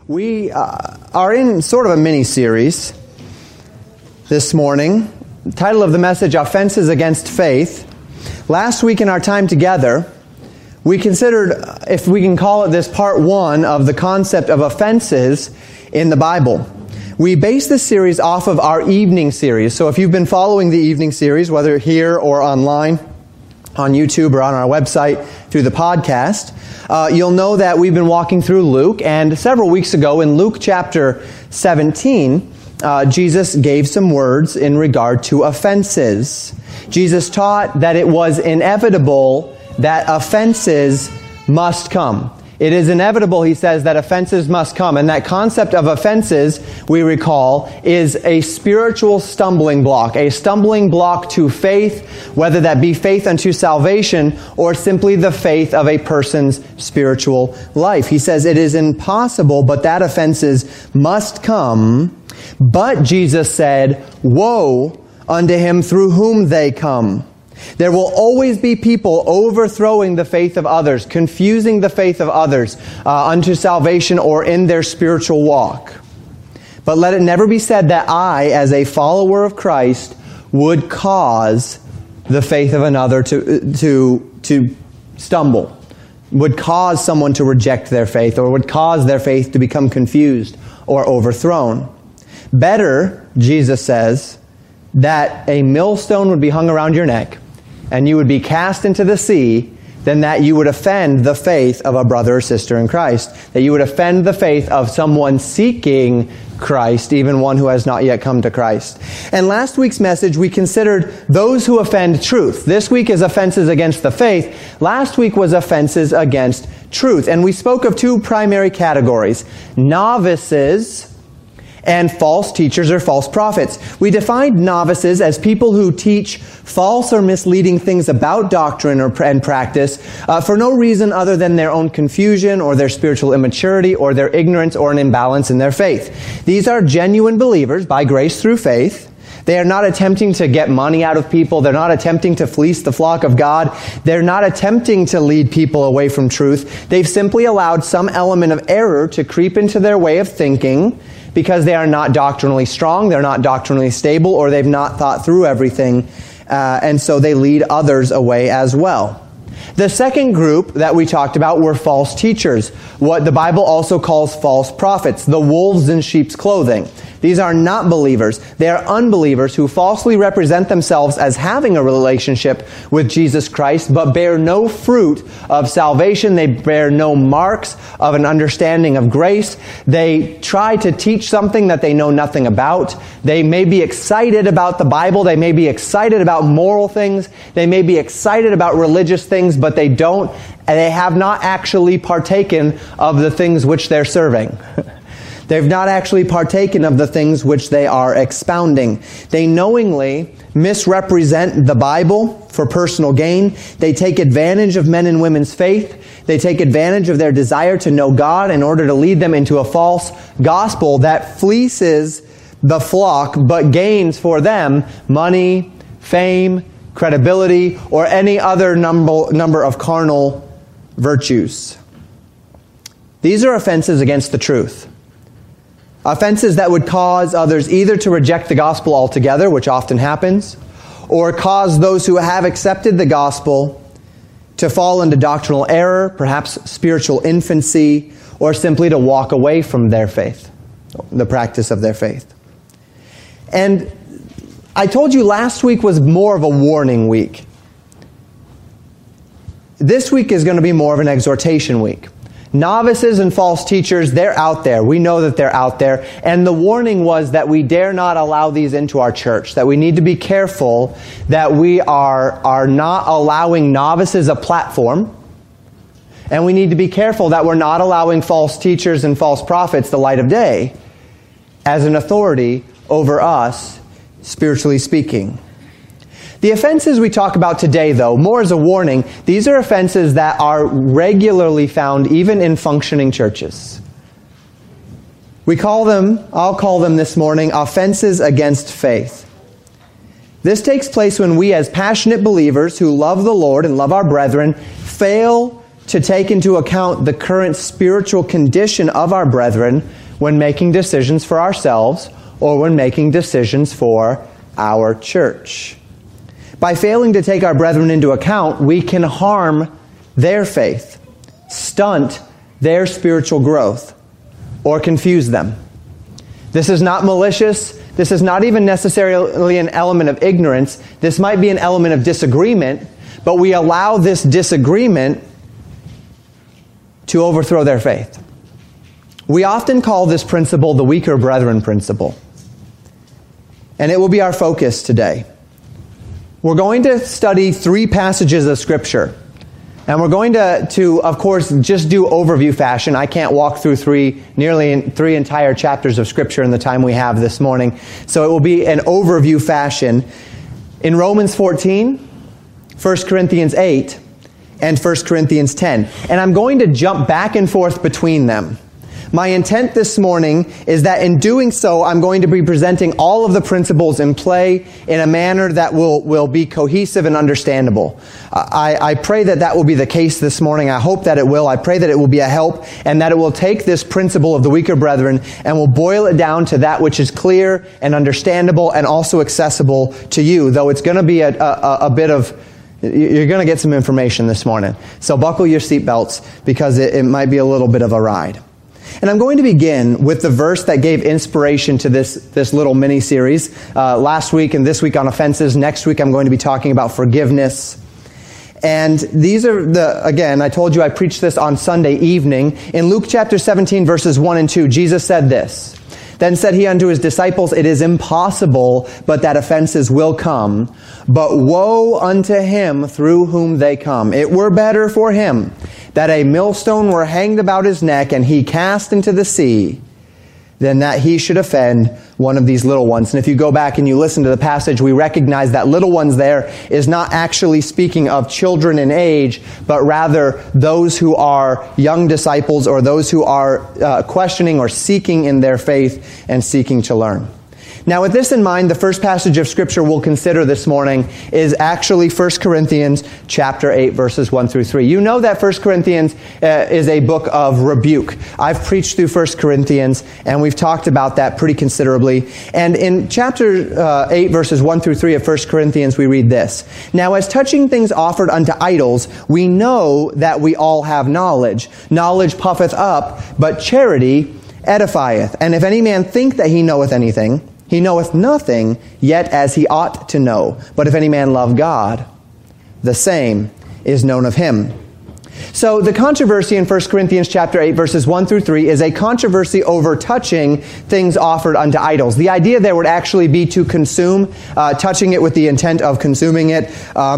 We are in sort of a mini-series this morning. The title of the message, Offenses Against Faith. Last week in our time together, we considered, if we can call it this, part one of the concept of offenses in the Bible. We base this series off of our evening series. So if you've been following the evening series, whether here or online, on YouTube or on our website through the podcast, you'll know that we've been walking through Luke, and several weeks ago in Luke chapter 17, Jesus gave some words in regard to offenses. Jesus taught that it was inevitable that offenses must come. It is inevitable, he says, that offenses must come. And that concept of offenses, we recall, is a spiritual stumbling block. A stumbling block to faith, whether that be faith unto salvation or simply the faith of a person's spiritual life. He says it is impossible, but that offenses must come. But Jesus said, woe unto him through whom they come. There will always be people overthrowing the faith of others, confusing the faith of others unto salvation or in their spiritual walk. But let it never be said that I, as a follower of Christ, would cause the faith of another to stumble, would cause someone to reject their faith, or would cause their faith to become confused or overthrown. Better, Jesus says, that a millstone would be hung around your neck and you would be cast into the sea, than that you would offend the faith of a brother or sister in Christ. That you would offend the faith of someone seeking Christ, even one who has not yet come to Christ. And last week's message, we considered those who offend truth. This week is offenses against the faith. Last week was offenses against truth. And we spoke of two primary categories: novices and false teachers or false prophets. We defined novices as people who teach false or misleading things about doctrine and practice for no reason other than their own confusion or their spiritual immaturity or their ignorance or an imbalance in their faith. These are genuine believers by grace through faith. They are not attempting to get money out of people. They're not attempting to fleece the flock of God. They're not attempting to lead people away from truth. They've simply allowed some element of error to creep into their way of thinking, because they are not doctrinally strong, they're not doctrinally stable, or they've not thought through everything, and so they lead others away as well. The second group that we talked about were false teachers, what the Bible also calls false prophets, the wolves in sheep's clothing. These are not believers. They are unbelievers who falsely represent themselves as having a relationship with Jesus Christ, but bear no fruit of salvation. They bear no marks of an understanding of grace. They try to teach something that they know nothing about. They may be excited about the Bible. They may be excited about moral things. They may be excited about religious things, but they have not actually partaken of the things which they're serving. They've not actually partaken of the things which they are expounding. They knowingly misrepresent the Bible for personal gain. They take advantage of men and women's faith. They take advantage of their desire to know God in order to lead them into a false gospel that fleeces the flock but gains for them money, fame, credibility, or any other number of carnal virtues. These are offenses against the truth. Offenses that would cause others either to reject the gospel altogether, which often happens, or cause those who have accepted the gospel to fall into doctrinal error, perhaps spiritual infancy, or simply to walk away from their faith, the practice of their faith. And I told you last week was more of a warning week. This week is going to be more of an exhortation week. Novices and false teachers, they're out there. We know that they're out there. And the warning was that we dare not allow these into our church, that we need to be careful that we are not allowing novices a platform. And we need to be careful that we're not allowing false teachers and false prophets the light of day as an authority over us, spiritually speaking. The offenses we talk about today, though, more as a warning, these are offenses that are regularly found even in functioning churches. I'll call them this morning, offenses against faith. This takes place when we as passionate believers who love the Lord and love our brethren fail to take into account the current spiritual condition of our brethren when making decisions for ourselves or when making decisions for our church. By failing to take our brethren into account, we can harm their faith, stunt their spiritual growth, or confuse them. This is not malicious. This is not even necessarily an element of ignorance. This might be an element of disagreement, but we allow this disagreement to overthrow their faith. We often call this principle the weaker brethren principle. And it will be our focus today. We're going to study 3 passages of Scripture. And we're going to, of course, just do overview fashion. I can't walk through nearly 3 entire chapters of Scripture in the time we have this morning. So it will be an overview fashion. In Romans 14, 1 Corinthians 8, and 1 Corinthians 10. And I'm going to jump back and forth between them. My intent this morning is that in doing so, I'm going to be presenting all of the principles in play in a manner that will be cohesive and understandable. I pray that will be the case this morning. I hope that it will. I pray that it will be a help and that it will take this principle of the weaker brethren and will boil it down to that which is clear and understandable and also accessible to you, though it's going to be a bit of... You're going to get some information this morning. So buckle your seatbelts because it might be a little bit of a ride. And I'm going to begin with the verse that gave inspiration to this little mini-series. Last week and this week on offenses. Next week I'm going to be talking about forgiveness. And these are again, I told you I preached this on Sunday evening. In Luke chapter 17 verses 1 and 2, Jesus said this. Then said he unto his disciples, it is impossible, but that offenses will come. But woe unto him through whom they come. It were better for him that a millstone were hanged about his neck and he cast into the sea, than that he should offend one of these little ones. And if you go back and you listen to the passage, we recognize that little ones there is not actually speaking of children in age, but rather those who are young disciples or those who are questioning or seeking in their faith and seeking to learn. Now, with this in mind, the first passage of Scripture we'll consider this morning is actually 1 Corinthians chapter 8, verses 1 through 3. You know that 1 Corinthians is a book of rebuke. I've preached through 1 Corinthians, and we've talked about that pretty considerably. And in chapter 8, verses 1 through 3 of 1 Corinthians, we read this. Now, as touching things offered unto idols, we know that we all have knowledge. Knowledge puffeth up, but charity edifieth. And if any man think that he knoweth anything, he knoweth nothing, yet as he ought to know. But if any man love God, the same is known of him. So the controversy in 1 Corinthians chapter 8, verses 1 through 3 is a controversy over touching things offered unto idols. The idea there would actually be to consume, touching it with the intent of consuming it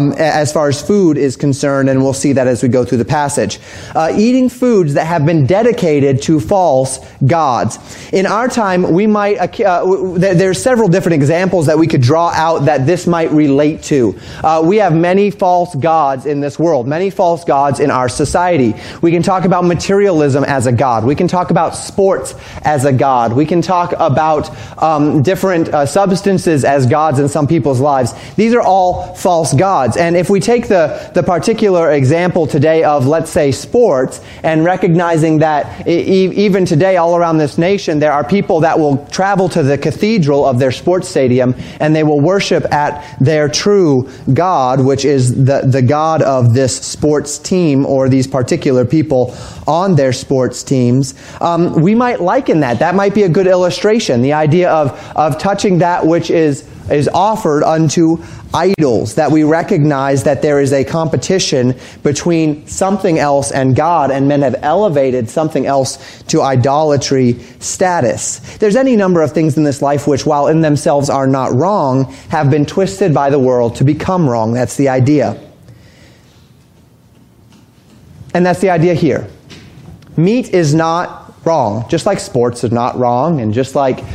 as far as food is concerned, and we'll see that as we go through the passage. Eating foods that have been dedicated to false gods. In our time, we might, there's several different examples that we could draw out that this might relate to. We have many false gods in this world, many false gods in our society. We can talk about materialism as a god. We can talk about sports as a god. We can talk about different substances as gods in some people's lives. These are all false gods. And if we take the particular example today of, let's say, sports, and recognizing that even today all around this nation, there are people that will travel to the cathedral of their sports stadium and they will worship at their true god, which is the god of this sports team or these particular people on their sports teams. We might liken that. That might be a good illustration. The idea of touching that which is offered unto idols, that we recognize that there is a competition between something else and God, and men have elevated something else to idolatry status. There's any number of things in this life which, while in themselves are not wrong, have been twisted by the world to become wrong. That's the idea. And that's the idea here. Meat is not wrong, just like sports is not wrong, and just like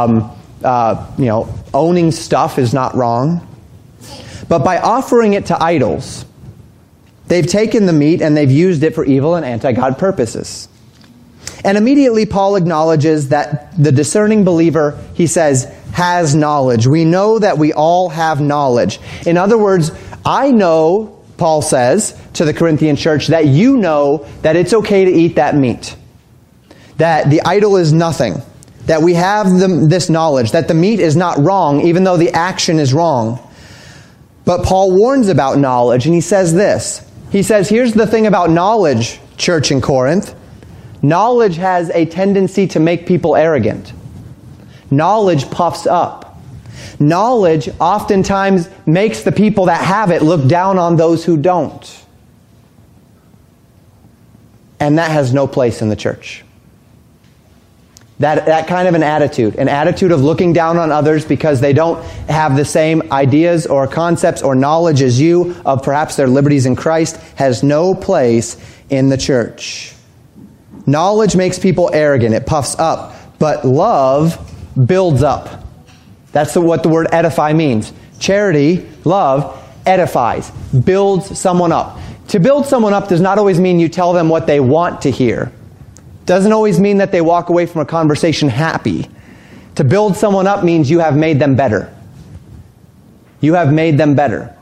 owning stuff is not wrong. But by offering it to idols, they've taken the meat and they've used it for evil and anti-God purposes. And immediately Paul acknowledges that the discerning believer, he says, has knowledge. We know that we all have knowledge. In other words, I know, Paul says to the Corinthian church, that you know that it's okay to eat that meat. That the idol is nothing. That we have this knowledge that the meat is not wrong, even though the action is wrong. But Paul warns about knowledge, and he says this. He says, here's the thing about knowledge, church in Corinth. Knowledge has a tendency to make people arrogant. Knowledge puffs up. Knowledge oftentimes makes the people that have it look down on those who don't. And that has no place in the church. That kind of an attitude of looking down on others because they don't have the same ideas or concepts or knowledge as you of perhaps their liberties in Christ, has no place in the church. Knowledge makes people arrogant. It puffs up. But love builds up. That's what the word edify means. Charity, love, edifies, builds someone up. To build someone up does not always mean you tell them what they want to hear. Doesn't always mean that they walk away from a conversation happy. To build someone up means you have made them better. You have made them better.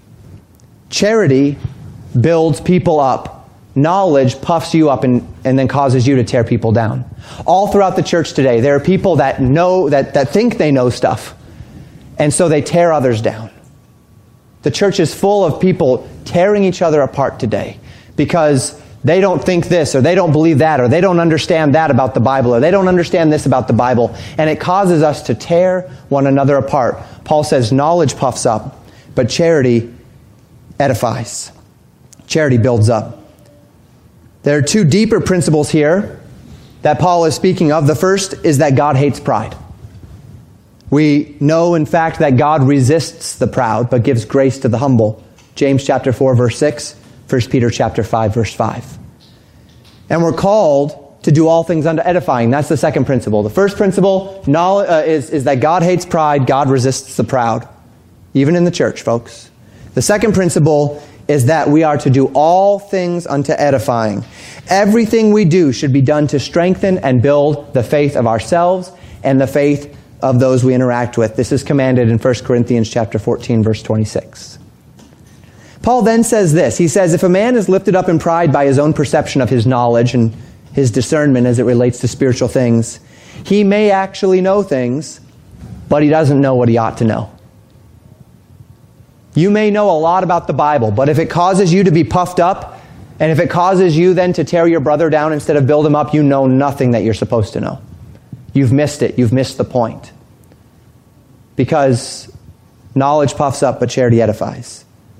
Charity builds people up. Knowledge puffs you up and then causes you to tear people down. All throughout the church today, there are people that know, that think they know stuff. And so they tear others down. The church is full of people tearing each other apart today because they don't think this, or they don't believe that, or they don't understand that about the Bible, or they don't understand this about the Bible. And it causes us to tear one another apart. Paul says knowledge puffs up, but charity edifies. Charity builds up. There are two deeper principles here that Paul is speaking of. The first is that God hates pride. We know, in fact, that God resists the proud, but gives grace to the humble. James chapter 4, verse 6. 1 Peter chapter 5, verse 5. And we're called to do all things unto edifying. That's the second principle. The first principle is that God hates pride, God resists the proud. Even in the church, folks. The second principle is that we are to do all things unto edifying. Everything we do should be done to strengthen and build the faith of ourselves and the faith of those we interact with. This is commanded in 1 Corinthians chapter 14, verse 26. Paul then says this. He says, if a man is lifted up in pride by his own perception of his knowledge and his discernment as it relates to spiritual things, he may actually know things, but he doesn't know what he ought to know. You may know a lot about the Bible, but if it causes you to be puffed up, and if it causes you then to tear your brother down instead of build him up, you know nothing that you're supposed to know. You've missed it. You've missed the point. Because knowledge puffs up, but charity edifies.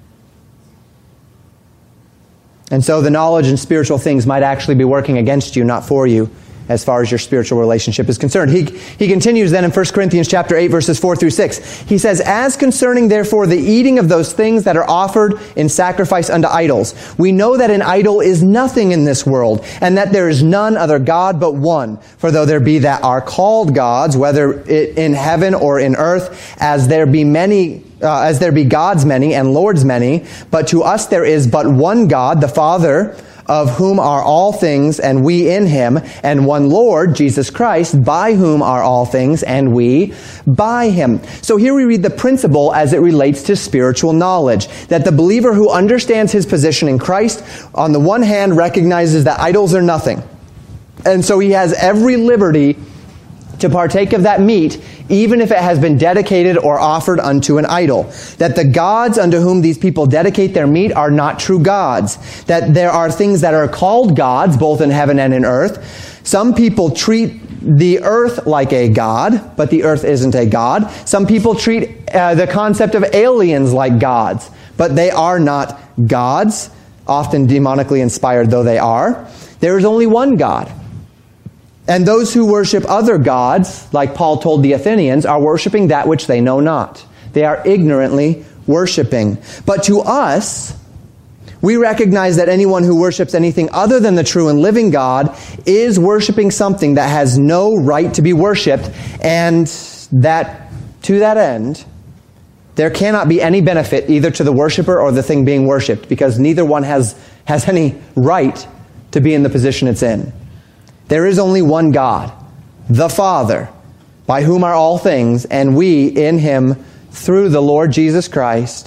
And so the knowledge and spiritual things might actually be working against you, not for you, as far as your spiritual relationship is concerned. He continues then in 1 Corinthians chapter 8, verses 4 through 6. He says, as concerning therefore the eating of those things that are offered in sacrifice unto idols, we know that an idol is nothing in this world, and that there is none other God but one. For though there be that are called gods, whether in heaven or in earth, as there be gods many and lords many, but to us there is but one God, the Father, of whom are all things, and we in him, and one Lord, Jesus Christ, by whom are all things, and we by him. So here we read the principle as it relates to spiritual knowledge, that the believer who understands his position in Christ, on the one hand, recognizes that idols are nothing. And so he has every liberty to partake of that meat, even if it has been dedicated or offered unto an idol. That the gods unto whom these people dedicate their meat are not true gods. That there are things that are called gods, both in heaven and in earth. Some people treat the earth like a god, but the earth isn't a god. Some people treat the concept of aliens like gods, but they are not gods, often demonically inspired though they are. There is only one God. And those who worship other gods, like Paul told the Athenians, are worshiping that which they know not. They are ignorantly worshiping. But to us, we recognize that anyone who worships anything other than the true and living God is worshiping something that has no right to be worshipped, and that to that end, there cannot be any benefit either to the worshiper or the thing being worshipped, because neither one has any right to be in the position it's in. There is only one God, the Father, by whom are all things, and we in him through the Lord Jesus Christ,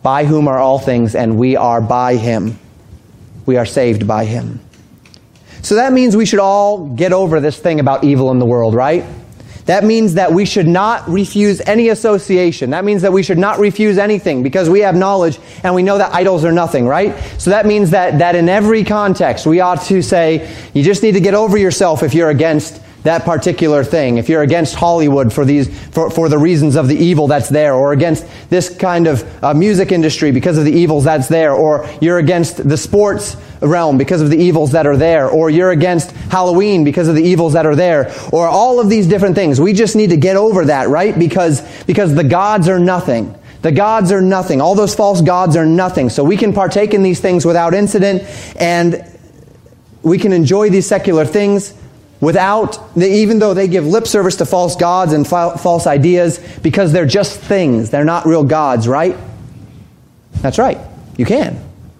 by whom are all things, and we are by him. We are saved by him. So that means we should all get over this thing about evil in the world, right? That means that we should not refuse any association. That means that we should not refuse anything because we have knowledge and we know that idols are nothing, right? So that means that in every context we ought to say, you just need to get over yourself if you're against that particular thing. If you're against Hollywood for the reasons of the evil that's there, or against this kind of music industry because of the evils that's there, or you're against the sports realm because of the evils that are there, or you're against Halloween because of the evils that are there, or all of these different things. We just need to get over that, right? Because the gods are nothing. The gods are nothing. All those false gods are nothing. So we can partake in these things without incident, and we can enjoy these secular things even though they give lip service to false gods and false ideas, because they're just things. They're not real gods, right? That's right. You can.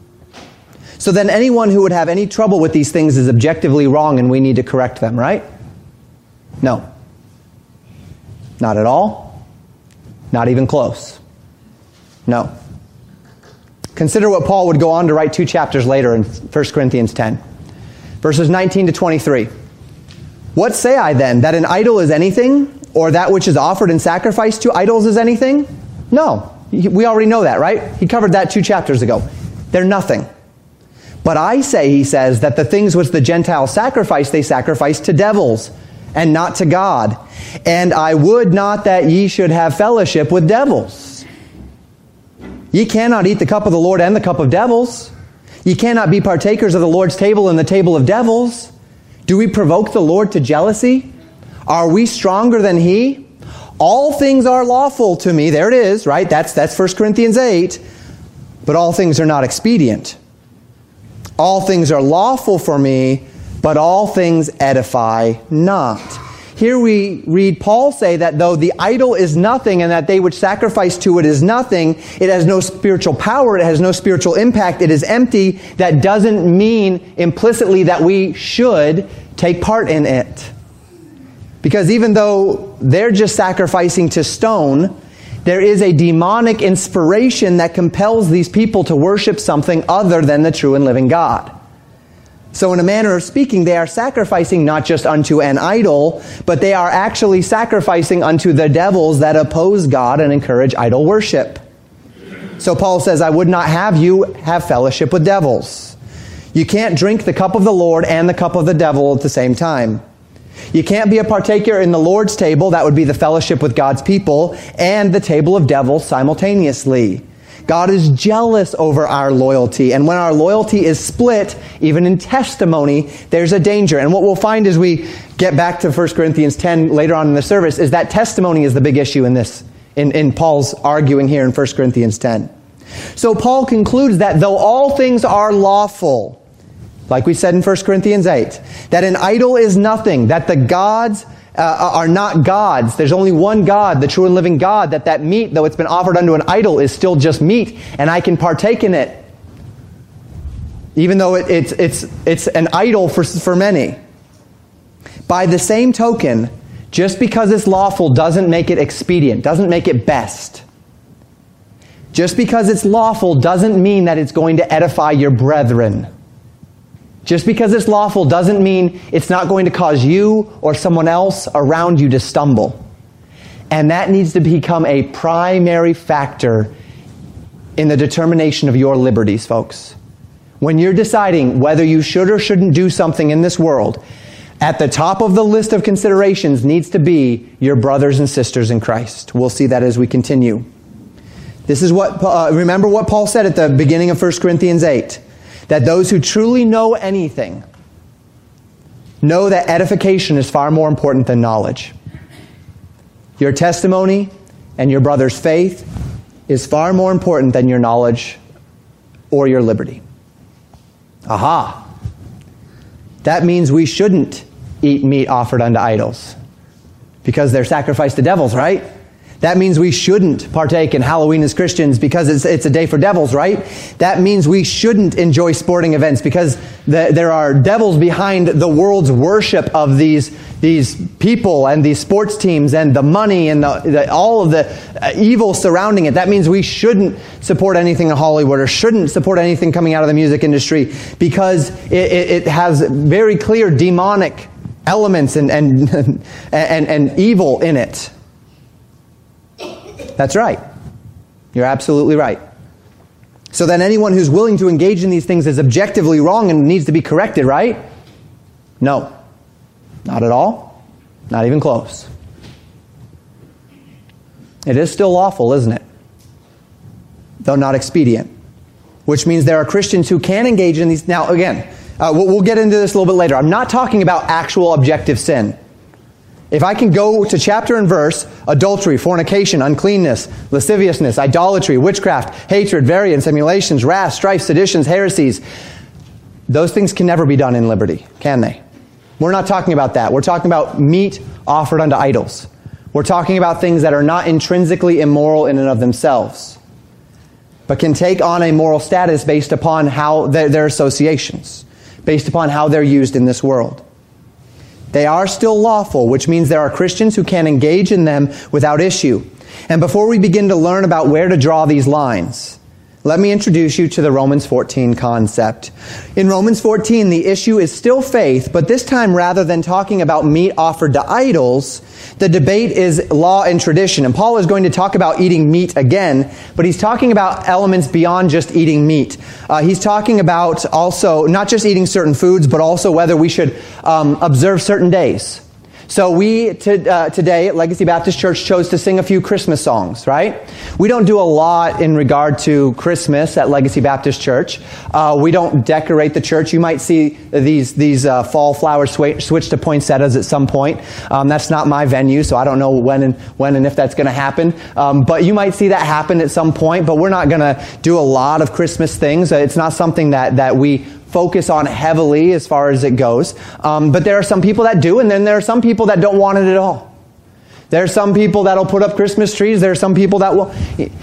So then anyone who would have any trouble with these things is objectively wrong, and we need to correct them, right? No. Not at all. Not even close. No. Consider what Paul would go on to write 2 chapters later in 1 Corinthians 10. Verses 19 to 23. What say I then? That an idol is anything? Or that which is offered in sacrifice to idols is anything? No. We already know that, right? He covered that 2 chapters ago. They're nothing. But I say, he says, that the things which the Gentiles sacrifice, they sacrifice to devils, and not to God. And I would not that ye should have fellowship with devils. Ye cannot eat the cup of the Lord and the cup of devils. Ye cannot be partakers of the Lord's table and the table of devils. Do we provoke the Lord to jealousy? Are we stronger than He? All things are lawful to me. There it is, right? That's 1 Corinthians 8. But all things are not expedient. All things are lawful for me, but all things edify not. Here we read Paul say that though the idol is nothing and that they which sacrifice to it is nothing, it has no spiritual power, it has no spiritual impact, it is empty. That doesn't mean implicitly that we should take part in it. Because even though they're just sacrificing to stone, there is a demonic inspiration that compels these people to worship something other than the true and living God. So in a manner of speaking, they are sacrificing not just unto an idol, but they are actually sacrificing unto the devils that oppose God and encourage idol worship. So Paul says, I would not have you have fellowship with devils. You can't drink the cup of the Lord and the cup of the devil at the same time. You can't be a partaker in the Lord's table, that would be the fellowship with God's people, and the table of devils simultaneously. God is jealous over our loyalty. And when our loyalty is split, even in testimony, there's a danger. And what we'll find as we get back to 1 Corinthians 10 later on in the service is that testimony is the big issue in this, in Paul's arguing here in 1 Corinthians 10. So Paul concludes that though all things are lawful, like we said in 1 Corinthians 8, that an idol is nothing, that the gods are not gods. There's only one God, the true and living God, that meat, though it's been offered unto an idol, is still just meat, and I can partake in it. Even though it's an idol for many. By the same token, just because it's lawful doesn't make it expedient, doesn't make it best. Just because it's lawful doesn't mean that it's going to edify your brethren. Just because it's lawful doesn't mean it's not going to cause you or someone else around you to stumble. And that needs to become a primary factor in the determination of your liberties, folks. When you're deciding whether you should or shouldn't do something in this world, at the top of the list of considerations needs to be your brothers and sisters in Christ. We'll see that as we continue. This is remember what Paul said at the beginning of 1 Corinthians 8. That those who truly know anything know that edification is far more important than knowledge. Your testimony and your brother's faith is far more important than your knowledge or your liberty. Aha! That means we shouldn't eat meat offered unto idols because they're sacrificed to devils, right? That means we shouldn't partake in Halloween as Christians because it's a day for devils, right? That means we shouldn't enjoy sporting events because there are devils behind the world's worship of these people and these sports teams and the money and all of the evil surrounding it. That means we shouldn't support anything in Hollywood or shouldn't support anything coming out of the music industry because it has very clear demonic elements and evil in it. That's right. You're absolutely right. So then anyone who's willing to engage in these things is objectively wrong and needs to be corrected, right? No. Not at all. Not even close. It is still lawful, isn't it? Though not expedient. Which means there are Christians who can engage in these. Now, again, we'll get into this a little bit later. I'm not talking about actual objective sin. If I can go to chapter and verse, adultery, fornication, uncleanness, lasciviousness, idolatry, witchcraft, hatred, variance, emulations, wrath, strife, seditions, heresies, those things can never be done in liberty, can they? We're not talking about that. We're talking about meat offered unto idols. We're talking about things that are not intrinsically immoral in and of themselves, but can take on a moral status based upon how their associations, based upon how they're used in this world. They are still lawful, which means there are Christians who can engage in them without issue. And before we begin to learn about where to draw these lines, let me introduce you to the Romans 14 concept. In Romans 14, the issue is still faith, but this time rather than talking about meat offered to idols, the debate is law and tradition. And Paul is going to talk about eating meat again, but he's talking about elements beyond just eating meat. He's talking about also not just eating certain foods, but also whether we should observe certain days. So we today at Legacy Baptist Church chose to sing a few Christmas songs, right? We don't do a lot in regard to Christmas at Legacy Baptist Church. We don't decorate the church. You might see these fall flowers switch to poinsettias at some point. That's not my venue, so I don't know when and if that's going to happen. But you might see that happen at some point. But we're not going to do a lot of Christmas things. It's not something that we focus on heavily as far as it goes. But there are some people that do, and then there are some people that don't want it at all. There are some people that'll put up Christmas trees. There are some people that will.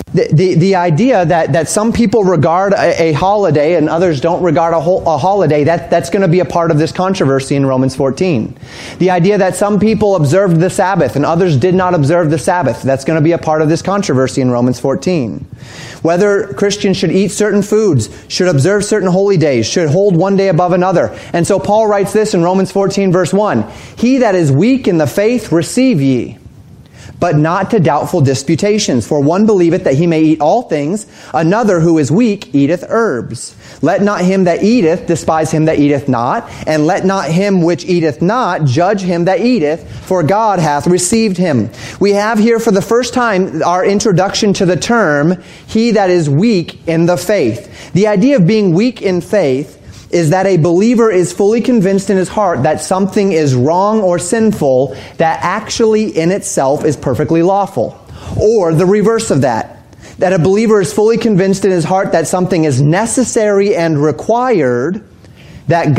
The idea that some people regard a holiday and others don't regard a holiday, that's going to be a part of this controversy in Romans 14. The idea that some people observed the Sabbath and others did not observe the Sabbath, that's going to be a part of this controversy in Romans 14. Whether Christians should eat certain foods, should observe certain holy days, should hold one day above another. And so Paul writes this in Romans 14 verse 1. He that is weak in the faith receive ye, but not to doubtful disputations. For one believeth that he may eat all things, another who is weak eateth herbs. Let not him that eateth despise him that eateth not, and let not him which eateth not judge him that eateth, for God hath received him. We have here for the first time our introduction to the term, he that is weak in the faith. The idea of being weak in faith is that a believer is fully convinced in his heart that something is wrong or sinful that actually in itself is perfectly lawful. Or the reverse of that. That a believer is fully convinced in his heart that something is necessary and required that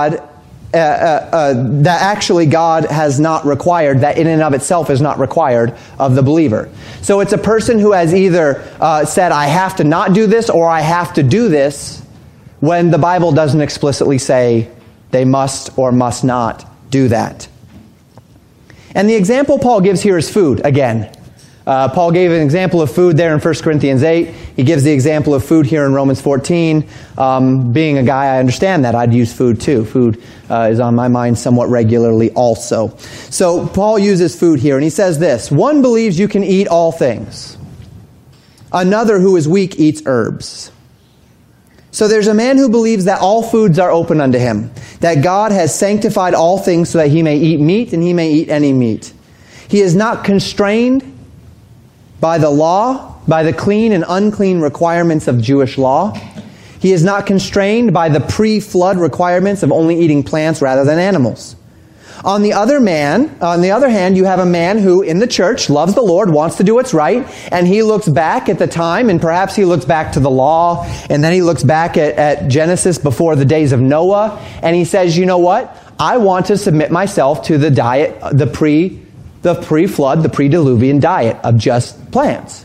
that actually God has not required, that in and of itself is not required of the believer. So it's a person who has either said, I have to not do this or I have to do this, when the Bible doesn't explicitly say they must or must not do that. And the example Paul gives here is food, again. Paul gave an example of food there in 1 Corinthians 8. He gives the example of food here in Romans 14. Being a guy, I understand that. I'd use food too. Food is on my mind somewhat regularly also. So Paul uses food here, and he says this, one believes you can eat all things. Another who is weak eats herbs. So there's a man who believes that all foods are open unto him, that God has sanctified all things so that he may eat meat and he may eat any meat. He is not constrained by the law, by the clean and unclean requirements of Jewish law. He is not constrained by the pre-flood requirements of only eating plants rather than animals. On the other hand, you have a man who in the church loves the Lord, wants to do what's right, and he looks back at the time, and perhaps he looks back to the law, and then he looks back at Genesis before the days of Noah, and he says, you know what? I want to submit myself to the diet, the pre-flood the pre-flood, the pre-diluvian diet of just plants.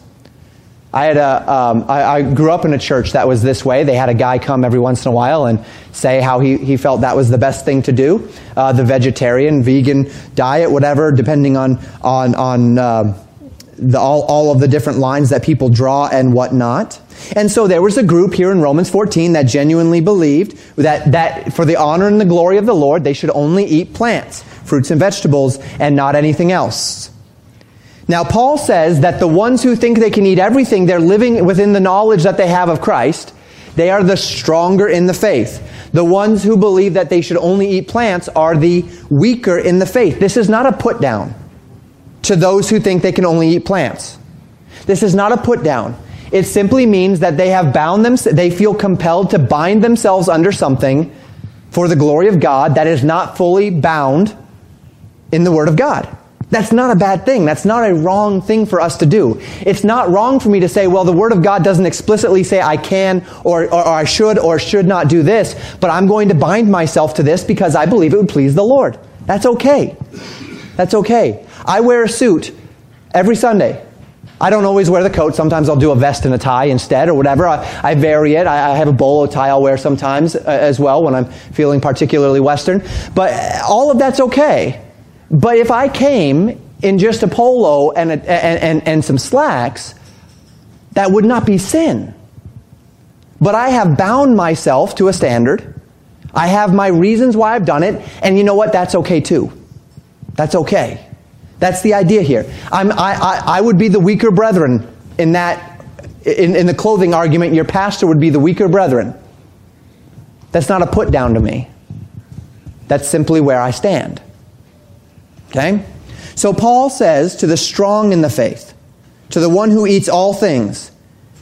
I grew up in a church that was this way. They had a guy come every once in a while and say how he felt that was the best thing to do. The vegetarian, vegan diet, whatever, depending on all of the different lines that people draw and whatnot. And so there was a group here in Romans 14 that genuinely believed that for the honor and the glory of the Lord, they should only eat plants, fruits and vegetables, and not anything else. Now, Paul says that the ones who think they can eat everything, they're living within the knowledge that they have of Christ. They are the stronger in the faith. The ones who believe that they should only eat plants are the weaker in the faith. This is not a put down to those who think they can only eat plants. This is not a put down. It simply means that they have bound them, they feel compelled to bind themselves under something for the glory of God that is not fully bound in the Word of God. That's not a bad thing. That's not a wrong thing for us to do. It's not wrong for me to say, well, the Word of God doesn't explicitly say I can or I should or should not do this, but I'm going to bind myself to this because I believe it would please the Lord. That's okay. That's okay. I wear a suit every Sunday. I don't always wear the coat. Sometimes I'll do a vest and a tie instead or whatever. I vary it. I have a bolo tie I'll wear sometimes as well when I'm feeling particularly Western. But all of that's okay. But if I came in just a polo and some slacks, that would not be sin. But I have bound myself to a standard. I have my reasons why I've done it. And you know what? That's okay too. That's okay. That's the idea here. I would be the weaker brethren in that, in the clothing argument. Your pastor would be the weaker brethren. That's not a put down to me. That's simply where I stand. Okay? So Paul says to the strong in the faith, to the one who eats all things,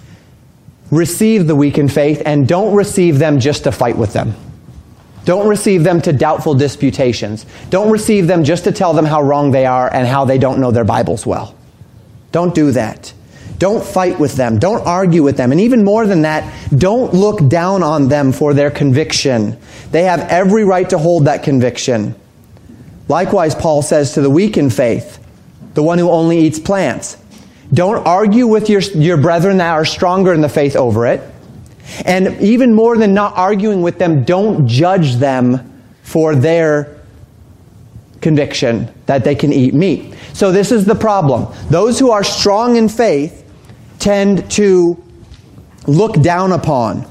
receive the weak in faith and don't receive them just to fight with them. Don't receive them to doubtful disputations. Don't receive them just to tell them how wrong they are and how they don't know their Bibles well. Don't do that. Don't fight with them. Don't argue with them. And even more than that, don't look down on them for their conviction. They have every right to hold that conviction. Likewise, Paul says to the weak in faith, the one who only eats plants, don't argue with your brethren that are stronger in the faith over it. And even more than not arguing with them, don't judge them for their conviction that they can eat meat. So this is the problem. Those who are strong in faith tend to look down upon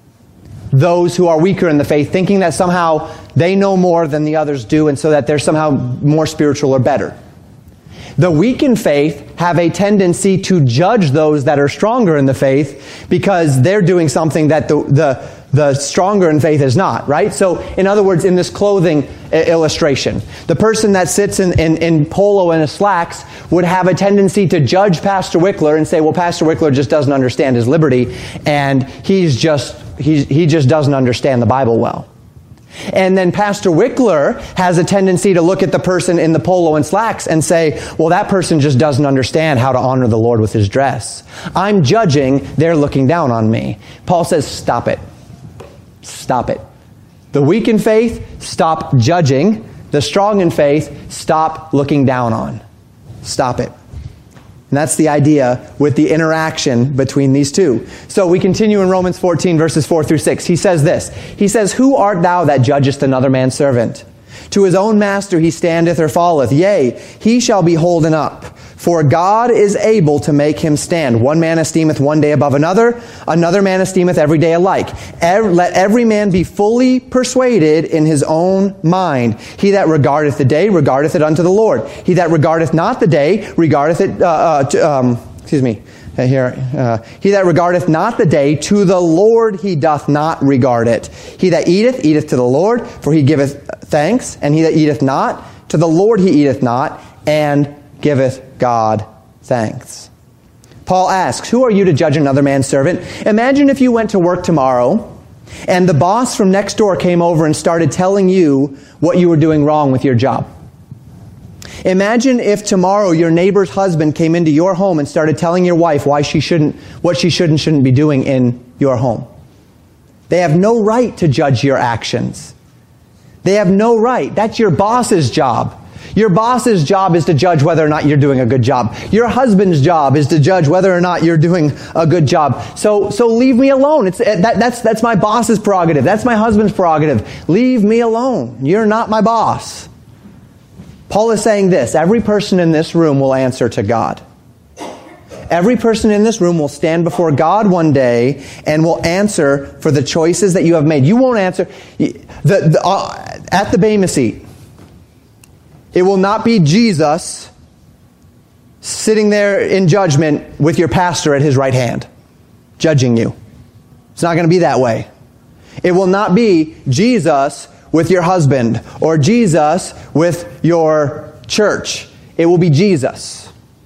those who are weaker in the faith, thinking that somehow they know more than the others do, and so that they're somehow more spiritual or better. The weak in faith have a tendency to judge those that are stronger in the faith because they're doing something that the stronger in faith is not, right? So, in other words, in this clothing illustration, the person that sits in polo and slacks would have a tendency to judge Pastor Wickler and say, well, Pastor Wickler just doesn't understand his liberty, and he just doesn't understand the Bible well. And then Pastor Wickler has a tendency to look at the person in the polo and slacks and say, well, that person just doesn't understand how to honor the Lord with his dress. I'm judging, they're looking down on me. Paul says, stop it. Stop it. The weak in faith, stop judging. The strong in faith, stop looking down on. Stop it. And that's the idea with the interaction between these two. So we continue in Romans 14, verses 4 through 6. He says this. He says, who art thou that judgest another man's servant? To his own master he standeth or falleth. Yea, he shall be holden up. For God is able to make him stand. One man esteemeth one day above another. Another man esteemeth every day alike. Let every man be fully persuaded in his own mind. He that regardeth the day, regardeth it unto the Lord. He that regardeth not the day, regardeth it, he that regardeth not the day, to the Lord he doth not regard it. He that eateth, eateth to the Lord, for he giveth thanks. And he that eateth not, to the Lord he eateth not, and giveth God thanks. Paul asks, who are you to judge another man's servant? Imagine if you went to work tomorrow and the boss from next door came over and started telling you what you were doing wrong with your job. Imagine if tomorrow your neighbor's husband came into your home and started telling your wife what she should and shouldn't be doing in your home. They have no right to judge your actions. They have no right. That's your boss's job. Your boss's job is to judge whether or not you're doing a good job. Your husband's job is to judge whether or not you're doing a good job. So leave me alone. That's my boss's prerogative. That's my husband's prerogative. Leave me alone. You're not my boss. Paul is saying this: every person in this room will answer to God. Every person in this room will stand before God one day and will answer for the choices that you have made. You won't answer at the Bema seat. It will not be Jesus sitting there in judgment with your pastor at his right hand, judging you. It's not going to be that way. It will not be Jesus with your husband or Jesus with your church. It will be Jesus.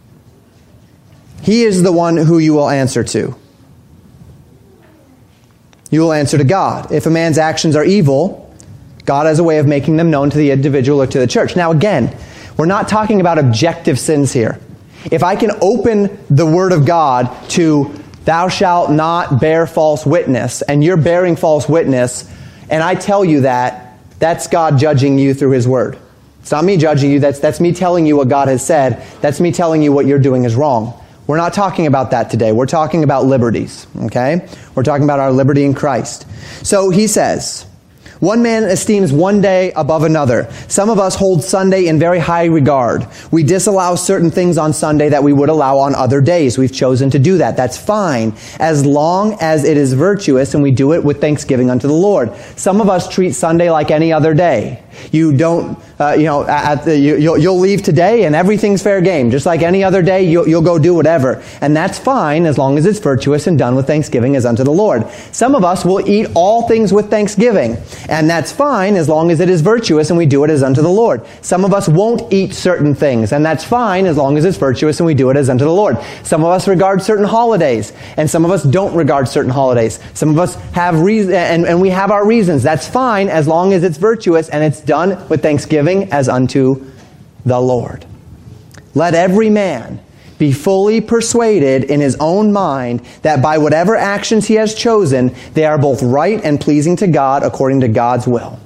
He is the one who you will answer to. You will answer to God. If a man's actions are evil, God has a way of making them known to the individual or to the church. Now again, we're not talking about objective sins here. If I can open the Word of God to thou shalt not bear false witness, and you're bearing false witness, and I tell you that's God judging you through His Word. It's not me judging you, that's me telling you what God has said. That's me telling you what you're doing is wrong. We're not talking about that today. We're talking about liberties, okay? We're talking about our liberty in Christ. So he says, one man esteems one day above another. Some of us hold Sunday in very high regard. We disallow certain things on Sunday that we would allow on other days. We've chosen to do that. That's fine, as long as it is virtuous and we do it with thanksgiving unto the Lord. Some of us treat Sunday like any other day. You don't, you'll leave today and everything's fair game. Just like any other day, you'll go do whatever. And that's fine as long as it's virtuous and done with thanksgiving as unto the Lord. Some of us will eat all things with thanksgiving. And that's fine as long as it is virtuous and we do it as unto the Lord. Some of us won't eat certain things. And that's fine as long as it's virtuous and we do it as unto the Lord. Some of us regard certain holidays. And some of us don't regard certain holidays. Some of us have reason, and we have our reasons. That's fine as long as it's virtuous and it's done with thanksgiving as unto the Lord. Let every man be fully persuaded in his own mind that by whatever actions he has chosen, they are both right and pleasing to God according to God's will.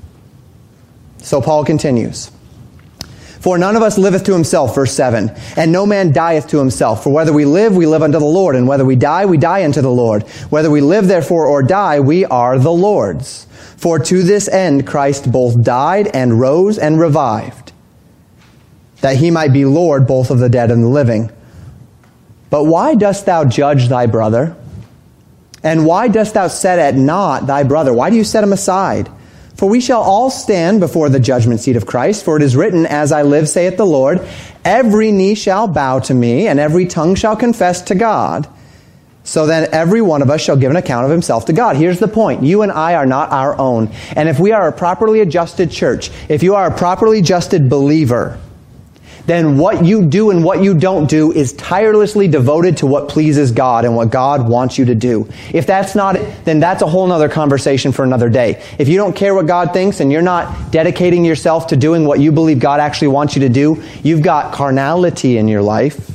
So Paul continues. For none of us liveth to himself, verse 7, and no man dieth to himself. For whether we live unto the Lord, and whether we die unto the Lord. Whether we live therefore or die, we are the Lord's. For to this end Christ both died and rose and revived, that he might be Lord both of the dead and the living. But why dost thou judge thy brother? And why dost thou set at naught thy brother? Why do you set him aside? For we shall all stand before the judgment seat of Christ. For it is written, As I live, saith the Lord, every knee shall bow to me, and every tongue shall confess to God. So then every one of us shall give an account of himself to God. Here's the point. You and I are not our own. And if we are a properly adjusted church, if you are a properly adjusted believer, then what you do and what you don't do is tirelessly devoted to what pleases God and what God wants you to do. If that's not it, then that's a whole other conversation for another day. If you don't care what God thinks and you're not dedicating yourself to doing what you believe God actually wants you to do, you've got carnality in your life,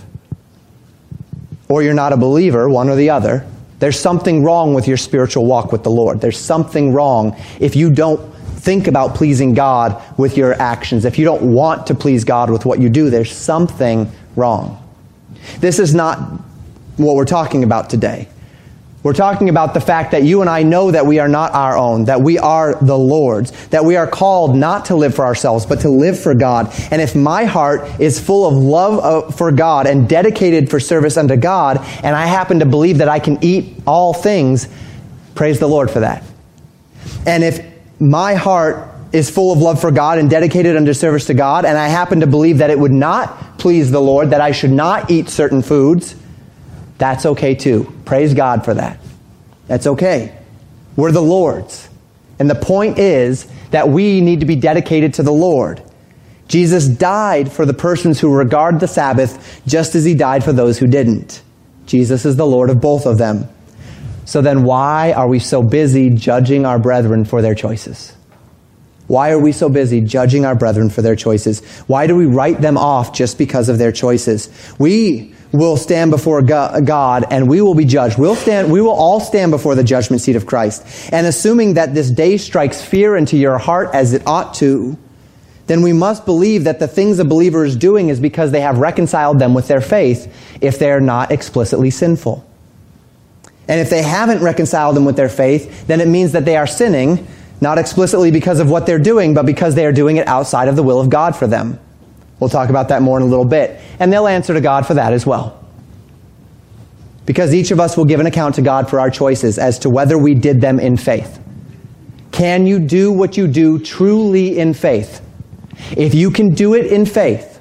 or you're not a believer, one or the other. There's something wrong with your spiritual walk with the Lord. There's something wrong if you don't think about pleasing God with your actions. If you don't want to please God with what you do, there's something wrong. This is not what we're talking about today. We're talking about the fact that you and I know that we are not our own, that we are the Lord's, that we are called not to live for ourselves, but to live for God. And if my heart is full of love for God and dedicated for service unto God, and I happen to believe that I can eat all things, praise the Lord for that. And if my heart is full of love for God and dedicated unto service to God, and I happen to believe that it would not please the Lord, that I should not eat certain foods, that's okay too. Praise God for that. That's okay. We're the Lord's. And the point is that we need to be dedicated to the Lord. Jesus died for the persons who regard the Sabbath just as he died for those who didn't. Jesus is the Lord of both of them. So then why are we so busy judging our brethren for their choices? Why are we so busy judging our brethren for their choices? Why do we write them off just because of their choices? We will stand before God and we will be judged. We will all stand before the judgment seat of Christ. And assuming that this day strikes fear into your heart as it ought to, then we must believe that the things a believer is doing is because they have reconciled them with their faith if they're not explicitly sinful. And if they haven't reconciled them with their faith, then it means that they are sinning, not explicitly because of what they're doing, but because they are doing it outside of the will of God for them. We'll talk about that more in a little bit. And they'll answer to God for that as well. Because each of us will give an account to God for our choices as to whether we did them in faith. Can you do what you do truly in faith? If you can do it in faith,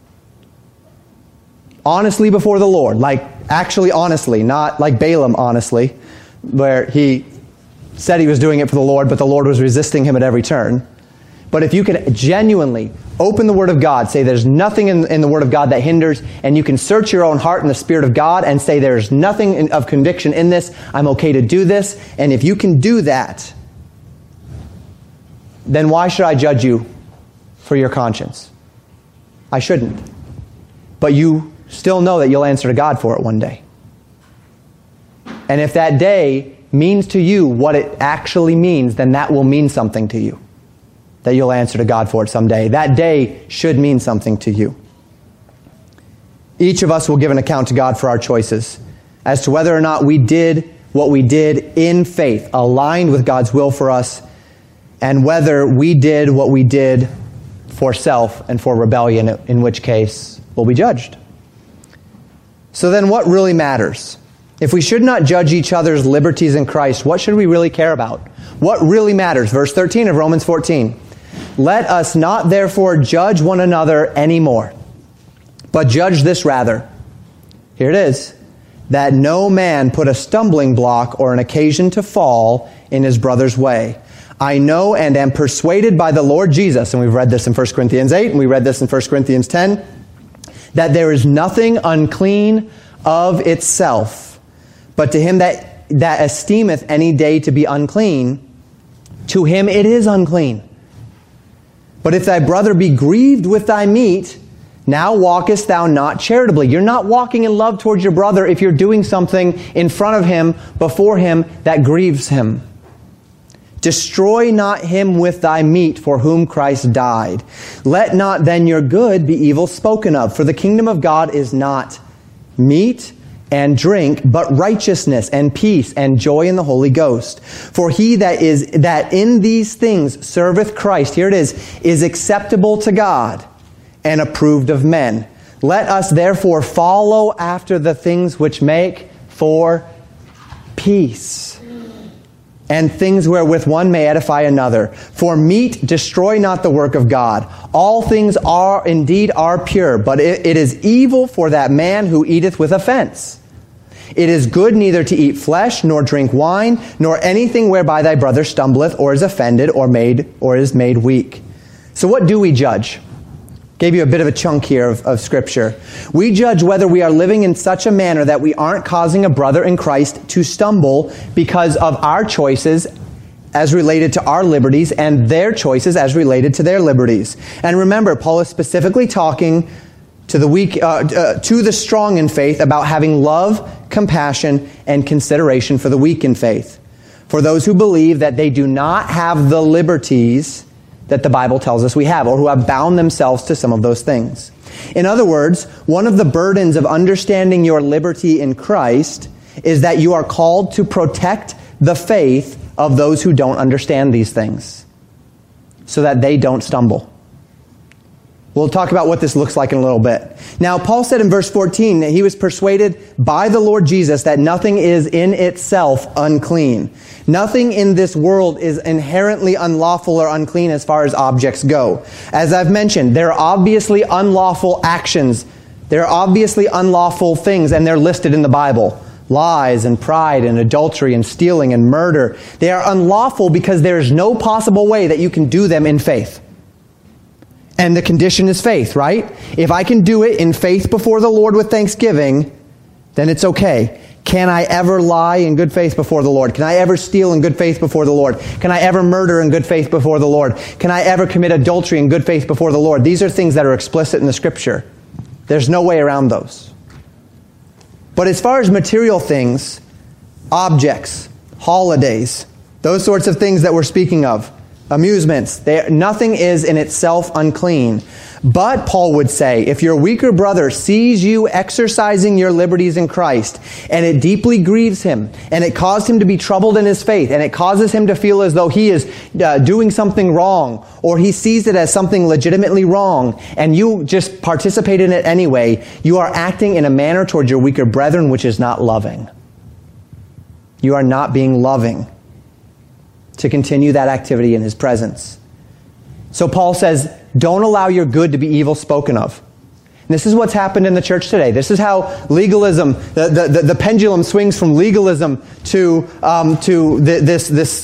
honestly before the Lord, like actually honestly, not like Balaam honestly, where he said he was doing it for the Lord, but the Lord was resisting him at every turn. But if you can genuinely open the Word of God, say there's nothing in the Word of God that hinders, and you can search your own heart in the Spirit of God and say there's nothing of conviction in this, I'm okay to do this, and if you can do that, then why should I judge you for your conscience? I shouldn't. But you still know that you'll answer to God for it one day. And if that day means to you what it actually means, then that will mean something to you. That you'll answer to God for it someday. That day should mean something to you. Each of us will give an account to God for our choices as to whether or not we did what we did in faith, aligned with God's will for us, and whether we did what we did for self and for rebellion, in which case we'll be judged. So then what really matters? If we should not judge each other's liberties in Christ, what should we really care about? What really matters? Verse 13 of Romans 14. Let us not therefore judge one another anymore, but judge this rather. Here it is. That no man put a stumbling block or an occasion to fall in his brother's way. I know and am persuaded by the Lord Jesus, and we've read this in 1 Corinthians 8, and we read this in 1 Corinthians 10, that there is nothing unclean of itself, but to him that esteemeth any day to be unclean, to him it is unclean. But if thy brother be grieved with thy meat, now walkest thou not charitably. You're not walking in love towards your brother if you're doing something in front of him, before him, that grieves him. Destroy not him with thy meat for whom Christ died. Let not then your good be evil spoken of. For the kingdom of God is not meat and drink, but righteousness and peace and joy in the Holy Ghost. For he that in these things serveth Christ, here it is acceptable to God and approved of men. Let us therefore follow after the things which make for peace, and things wherewith one may edify another. For meat destroy not the work of God. All things are pure, but it is evil for that man who eateth with offense. It is good neither to eat flesh, nor drink wine, nor anything whereby thy brother stumbleth, or is offended, or is made weak. So what do we judge? Gave you a bit of a chunk here of Scripture. We judge whether we are living in such a manner that we aren't causing a brother in Christ to stumble because of our choices as related to our liberties and their choices as related to their liberties. And remember, Paul is specifically talking to the weak, to the strong in faith about having love, compassion, and consideration for the weak in faith. For those who believe that they do not have the liberties that the Bible tells us we have, or who have bound themselves to some of those things. In other words, one of the burdens of understanding your liberty in Christ is that you are called to protect the faith of those who don't understand these things, so that they don't stumble. We'll talk about what this looks like in a little bit. Now, Paul said in verse 14 that he was persuaded by the Lord Jesus that nothing is in itself unclean. Nothing in this world is inherently unlawful or unclean as far as objects go. As I've mentioned, there are obviously unlawful actions. There are obviously unlawful things, and they're listed in the Bible. Lies and pride and adultery and stealing and murder. They are unlawful because there is no possible way that you can do them in faith. And the condition is faith, right? If I can do it in faith before the Lord with thanksgiving, then it's okay. Can I ever lie in good faith before the Lord? Can I ever steal in good faith before the Lord? Can I ever murder in good faith before the Lord? Can I ever commit adultery in good faith before the Lord? These are things that are explicit in the Scripture. There's no way around those. But as far as material things, objects, holidays, those sorts of things that we're speaking of, amusements. Nothing is in itself unclean. But, Paul would say, if your weaker brother sees you exercising your liberties in Christ, and it deeply grieves him, and it caused him to be troubled in his faith, and it causes him to feel as though he is doing something wrong, or he sees it as something legitimately wrong, and you just participate in it anyway, you are acting in a manner towards your weaker brethren which is not loving. You are not being loving to continue that activity in his presence. So Paul says, don't allow your good to be evil spoken of. And this is what's happened in the church today. This is how legalism, the pendulum swings from legalism to this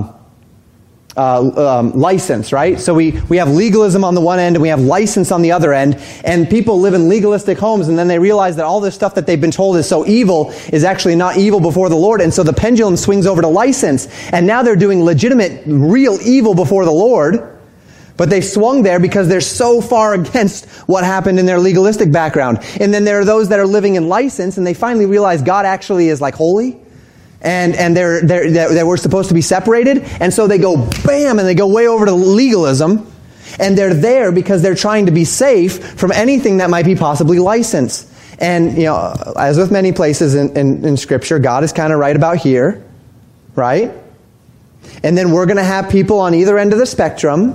license, right? So we have legalism on the one end and we have license on the other end, and people live in legalistic homes and then they realize that all this stuff that they've been told is so evil is actually not evil before the Lord, and so the pendulum swings over to license, and now they're doing legitimate, real evil before the Lord. But they swung there because they're so far against what happened in their legalistic background. And then there are those that are living in license, and they finally realize God actually is like holy, and we're supposed to be separated. And so they go bam, and they go way over to legalism, and they're there because they're trying to be safe from anything that might be possibly licensed. And as with many places in Scripture, God is kind of right about here, right? And then we're going to have people on either end of the spectrum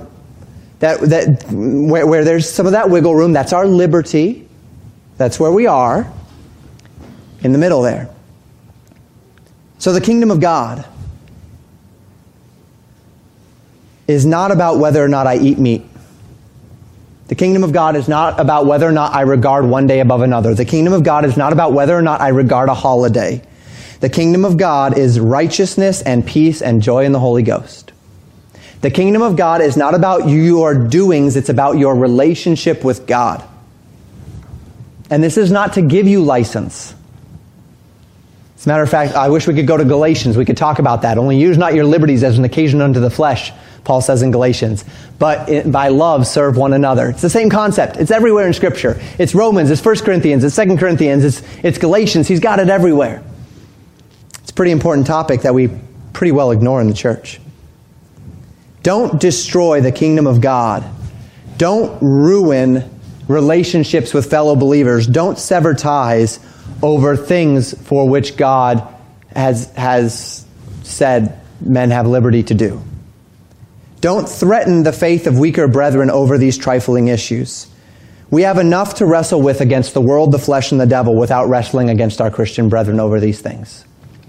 where there's some of that wiggle room. That's our liberty. That's where we are, in the middle there. So the kingdom of God is not about whether or not I eat meat. The kingdom of God is not about whether or not I regard one day above another. The kingdom of God is not about whether or not I regard a holiday. The kingdom of God is righteousness and peace and joy in the Holy Ghost. The kingdom of God is not about your doings, it's about your relationship with God. And this is not to give you license. As a matter of fact, I wish we could go to Galatians. We could talk about that. Only use not your liberties as an occasion unto the flesh, Paul says in Galatians. But by love serve one another. It's the same concept. It's everywhere in Scripture. It's Romans, it's 1 Corinthians, it's 2 Corinthians, it's Galatians. He's got it everywhere. It's a pretty important topic that we pretty well ignore in the church. Don't destroy the kingdom of God. Don't ruin relationships with fellow believers. Don't sever ties over things for which God has said men have liberty to do. Don't threaten the faith of weaker brethren over these trifling issues. We have enough to wrestle with against the world, the flesh, and the devil without wrestling against our Christian brethren over these things.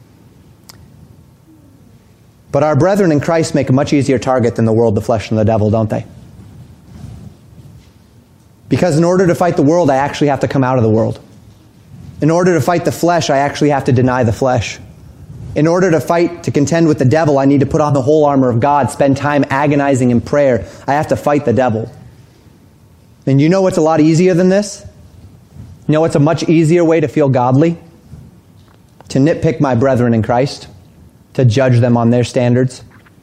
But our brethren in Christ make a much easier target than the world, the flesh, and the devil, don't they? Because in order to fight the world, I actually have to come out of the world. In order to fight the flesh, I actually have to deny the flesh. In order to contend with the devil, I need to put on the whole armor of God, spend time agonizing in prayer. I have to fight the devil. And you know what's a lot easier than this? You know what's a much easier way to feel godly? To nitpick my brethren in Christ. To judge them on their standards.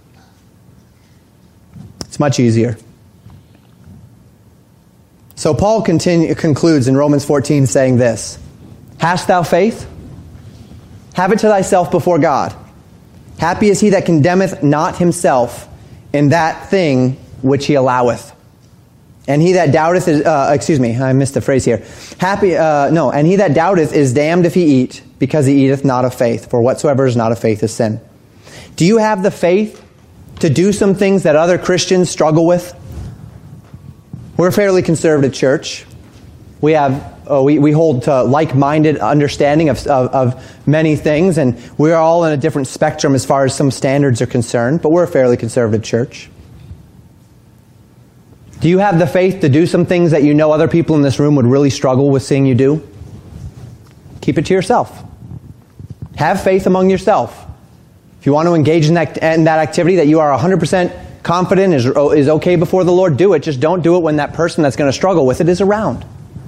It's much easier. So Paul concludes in Romans 14 saying this: Hast thou faith? Have it to thyself before God. Happy is he that condemneth not himself in that thing which he alloweth. And he that doubteth is, I missed the phrase here. And he that doubteth is damned if he eat, because he eateth not of faith. For whatsoever is not of faith is sin. Do you have the faith to do some things that other Christians struggle with? We're a fairly conservative church. We hold to like-minded understanding of many things, and we're all in a different spectrum as far as some standards are concerned, but we're a fairly conservative church. Do you have the faith to do some things that you know other people in this room would really struggle with seeing you do? Keep it to yourself. Have faith among yourself. If you want to engage in that activity that you are 100% confident is okay before the Lord, do it. Just don't do it when that person that's going to struggle with it is around.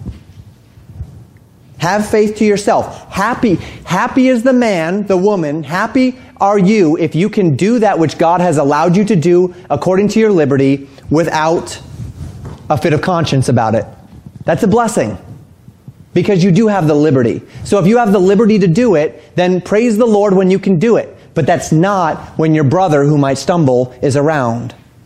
Have faith to yourself. Happy is the man, the woman, happy are you if you can do that which God has allowed you to do according to your liberty without a fit of conscience about it. That's a blessing. Because you do have the liberty. So if you have the liberty to do it, then praise the Lord when you can do it. But that's not when your brother who might stumble is around.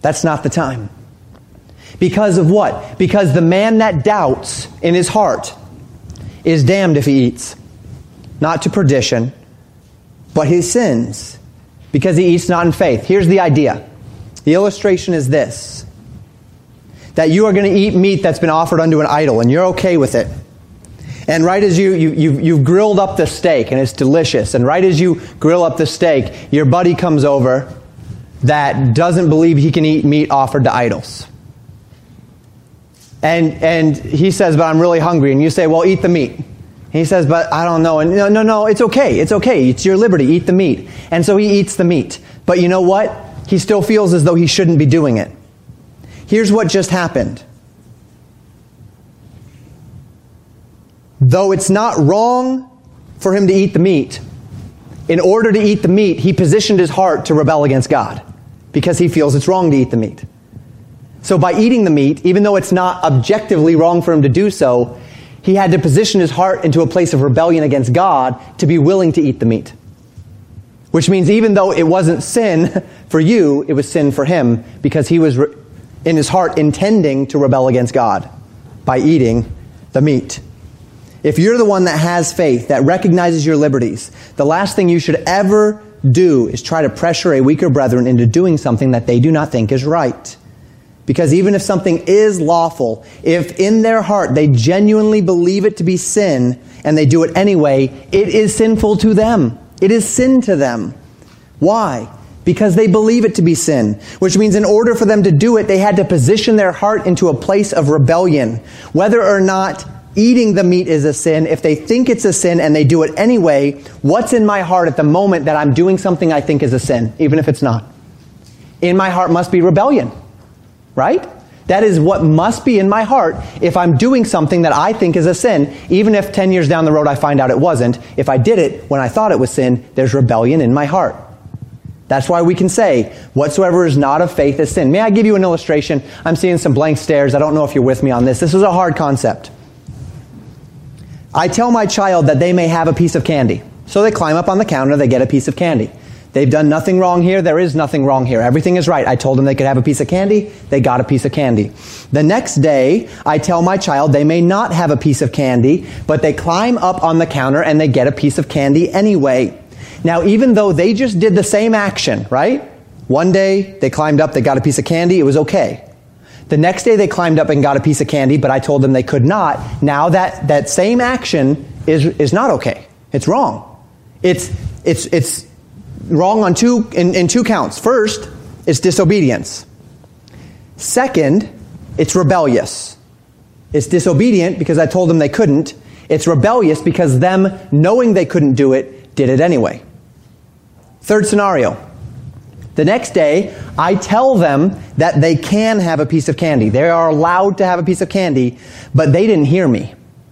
That's not the time. Because of what? Because the man that doubts in his heart is damned if he eats. Not to perdition, but he sins because he eats not in faith. Here's the idea. The illustration is this. That you are going to eat meat that's been offered unto an idol, and you're okay with it. And right as you've grilled up the steak, and it's delicious, and right as you grill up the steak, your buddy comes over that doesn't believe he can eat meat offered to idols. And he says, but I'm really hungry. And you say, well, eat the meat. And he says, but I don't know. And no, it's okay. It's okay. It's your liberty. Eat the meat. And so he eats the meat. But you know what? He still feels as though he shouldn't be doing it. Here's what just happened. Though it's not wrong for him to eat the meat, in order to eat the meat, he positioned his heart to rebel against God because he feels it's wrong to eat the meat. So by eating the meat, even though it's not objectively wrong for him to do so, he had to position his heart into a place of rebellion against God to be willing to eat the meat. Which means even though it wasn't sin for you, it was sin for him because he was in his heart intending to rebel against God by eating the meat. If you're the one that has faith, that recognizes your liberties, the last thing you should ever do is try to pressure a weaker brethren into doing something that they do not think is right. Because even if something is lawful, if in their heart they genuinely believe it to be sin and they do it anyway, it is sinful to them. It is sin to them. Why? Because they believe it to be sin. Which means in order for them to do it, they had to position their heart into a place of rebellion. Whether or not eating the meat is a sin, if they think it's a sin and they do it anyway, what's in my heart at the moment that I'm doing something I think is a sin, even if it's not? In my heart must be rebellion. Right? That is what must be in my heart if I'm doing something that I think is a sin. Even if 10 years down the road I find out it wasn't, if I did it when I thought it was sin, there's rebellion in my heart. That's why we can say, whatsoever is not of faith is sin. May I give you an illustration? I'm seeing some blank stares. I don't know if you're with me on this. This is a hard concept. I tell my child that they may have a piece of candy. So they climb up on the counter, they get a piece of candy. They've done nothing wrong here. There is nothing wrong here. Everything is right. I told them they could have a piece of candy. They got a piece of candy. The next day, I tell my child they may not have a piece of candy, but they climb up on the counter and they get a piece of candy anyway. Now, even though they just did the same action, right? One day, they climbed up, they got a piece of candy. It was okay. The next day, they climbed up and got a piece of candy, but I told them they could not. Now that same action is not okay. It's wrong. It's wrong on in two counts. First, it's disobedience. Second, it's rebellious. It's disobedient because I told them they couldn't. It's rebellious because them knowing they couldn't do it, did it anyway. Third scenario. The next day, I tell them that they can have a piece of candy. They are allowed to have a piece of candy, but they didn't hear me.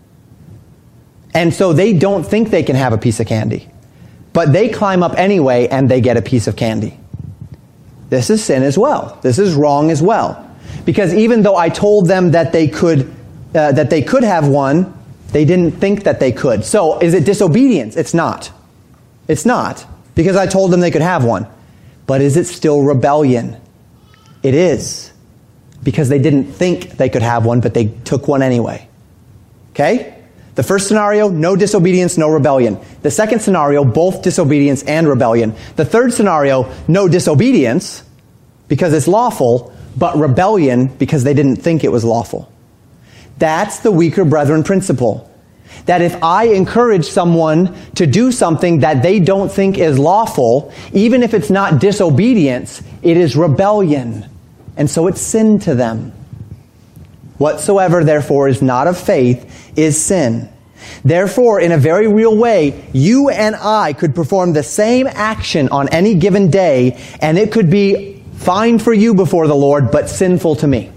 And so they don't think they can have a piece of candy. But they climb up anyway and they get a piece of candy. This is sin as well. This is wrong as well. Because even though I told them that they could have one, they didn't think that they could. So is it disobedience? It's not. It's not. Because I told them they could have one. But is it still rebellion? It is. Because they didn't think they could have one, but they took one anyway. Okay? The first scenario, no disobedience, no rebellion. The second scenario, both disobedience and rebellion. The third scenario, no disobedience, because it's lawful, but rebellion because they didn't think it was lawful. That's the weaker brethren principle. That if I encourage someone to do something that they don't think is lawful, even if it's not disobedience, it is rebellion. And so it's sin to them. Whatsoever, therefore, is not of faith is sin. Therefore, in a very real way, you and I could perform the same action on any given day, and it could be fine for you before the Lord, but sinful to me.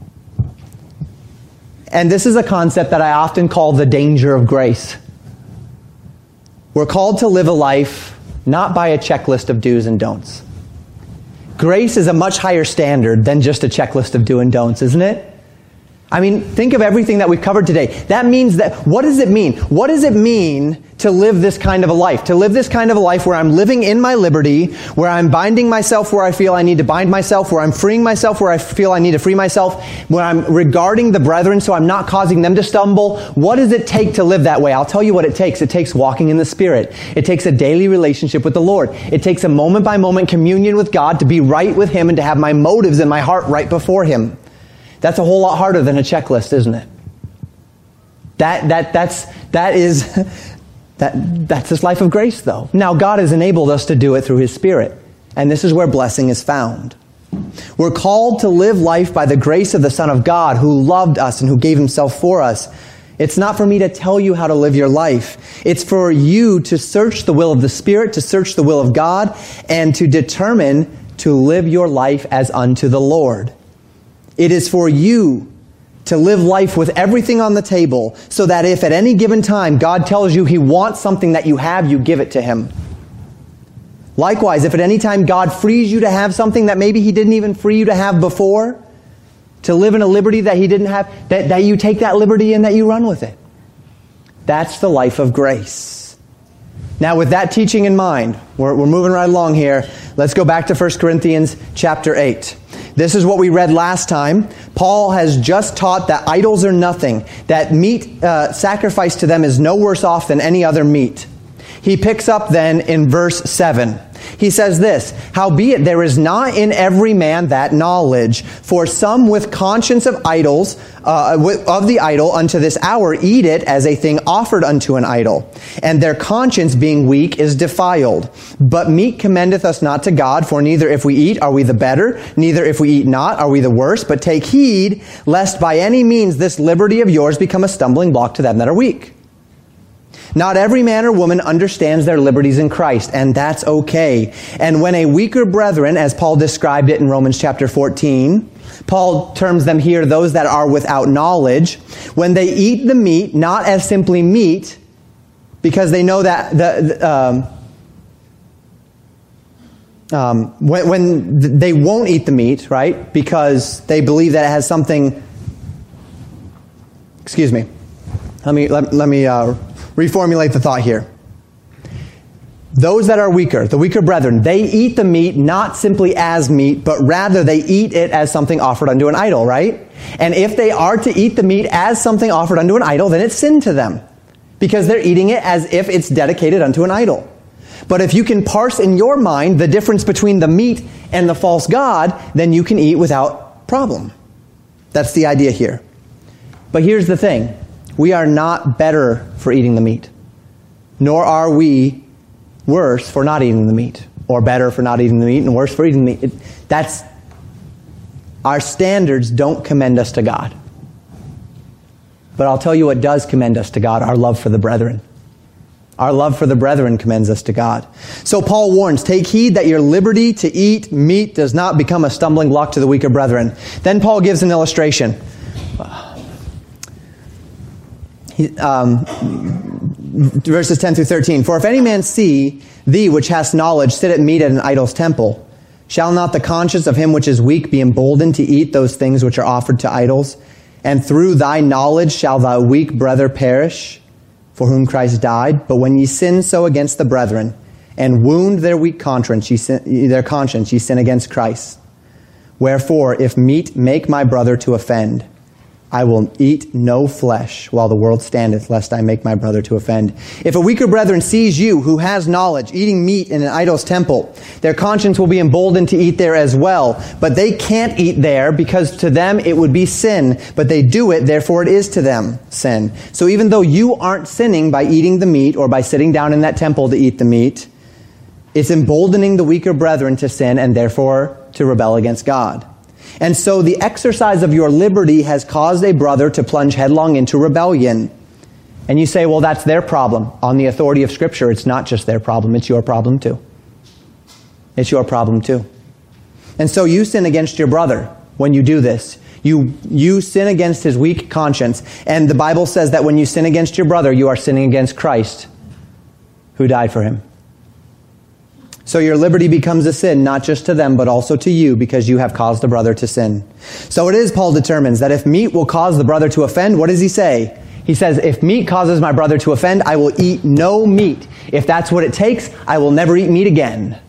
And this is a concept that I often call the danger of grace. We're called to live a life not by a checklist of do's and don'ts. Grace is a much higher standard than just a checklist of do and don'ts, isn't it? I mean, think of everything that we've covered today. That means that, what does it mean? What does it mean to live this kind of a life? To live this kind of a life where I'm living in my liberty, where I'm binding myself where I feel I need to bind myself, where I'm freeing myself where I feel I need to free myself, where I'm regarding the brethren so I'm not causing them to stumble. What does it take to live that way? I'll tell you what it takes. It takes walking in the Spirit. It takes a daily relationship with the Lord. It takes a moment-by-moment communion with God to be right with Him and to have my motives in my heart right before Him. That's a whole lot harder than a checklist, isn't it? That's this life of grace, though. Now, God has enabled us to do it through His Spirit. And this is where blessing is found. We're called to live life by the grace of the Son of God who loved us and who gave Himself for us. It's not for me to tell you how to live your life. It's for you to search the will of the Spirit, to search the will of God, and to determine to live your life as unto the Lord. It is for you to live life with everything on the table so that if at any given time God tells you He wants something that you have, you give it to Him. Likewise, if at any time God frees you to have something that maybe He didn't even free you to have before, to live in a liberty that He didn't have, that you take that liberty and that you run with it. That's the life of grace. Now, with that teaching in mind, we're moving right along here. Let's go back to 1 Corinthians chapter 8. This is what we read last time. Paul has just taught that idols are nothing, that meat sacrificed to them is no worse off than any other meat. He picks up then in verse 7. He says this, "Howbeit there is not in every man that knowledge, for some with conscience of idols, of the idol unto this hour eat it as a thing offered unto an idol. And their conscience being weak is defiled. But meat commendeth us not to God, for neither if we eat are we the better, neither if we eat not are we the worse. But take heed, lest by any means this liberty of yours become a stumbling block to them that are weak. Not every man or woman understands their liberties in Christ, and that's okay. And when a weaker brethren, as Paul described it in Romans chapter 14, Paul terms them here those that are without knowledge, when they eat the meat, not as simply meat, because they know that when they won't eat the meat, right, because they believe that it has something, excuse me, let me reformulate the thought here. Those that are weaker, the weaker brethren, they eat the meat not simply as meat, but rather they eat it as something offered unto an idol, right? And if they are to eat the meat as something offered unto an idol, then it's sin to them, because they're eating it as if it's dedicated unto an idol. But if you can parse in your mind the difference between the meat and the false god, then you can eat without problem. That's the idea here. But here's the thing. We are not better for eating the meat, nor are we worse for not eating the meat, or better for not eating the meat and worse for eating the meat. Our standards don't commend us to God. But I'll tell you what does commend us to God, our love for the brethren. Our love for the brethren commends us to God. So Paul warns, take heed that your liberty to eat meat does not become a stumbling block to the weaker brethren. Then Paul gives an illustration. Verses 10 through 13. For if any man see thee which hast knowledge sit at meat at an idol's temple, shall not the conscience of him which is weak be emboldened to eat those things which are offered to idols? And through thy knowledge shall thy weak brother perish, for whom Christ died? But when ye sin so against the brethren, and wound their weak conscience, ye sin against Christ. Wherefore, if meat make my brother to offend, I will eat no flesh while the world standeth, lest I make my brother to offend. If a weaker brethren sees you, who has knowledge, eating meat in an idol's temple, their conscience will be emboldened to eat there as well. But they can't eat there, because to them it would be sin. But they do it, therefore it is to them sin. So even though you aren't sinning by eating the meat, or by sitting down in that temple to eat the meat, it's emboldening the weaker brethren to sin, and therefore to rebel against God. And so the exercise of your liberty has caused a brother to plunge headlong into rebellion. And you say, well, that's their problem. On the authority of Scripture, it's not just their problem, it's your problem too. It's your problem too. And so you sin against your brother when you do this. You sin against his weak conscience. And the Bible says that when you sin against your brother, you are sinning against Christ, who died for him. So your liberty becomes a sin, not just to them, but also to you, because you have caused a brother to sin. So it is, Paul determines, that if meat will cause the brother to offend, what does he say? He says, if meat causes my brother to offend, I will eat no meat. If that's what it takes, I will never eat meat again.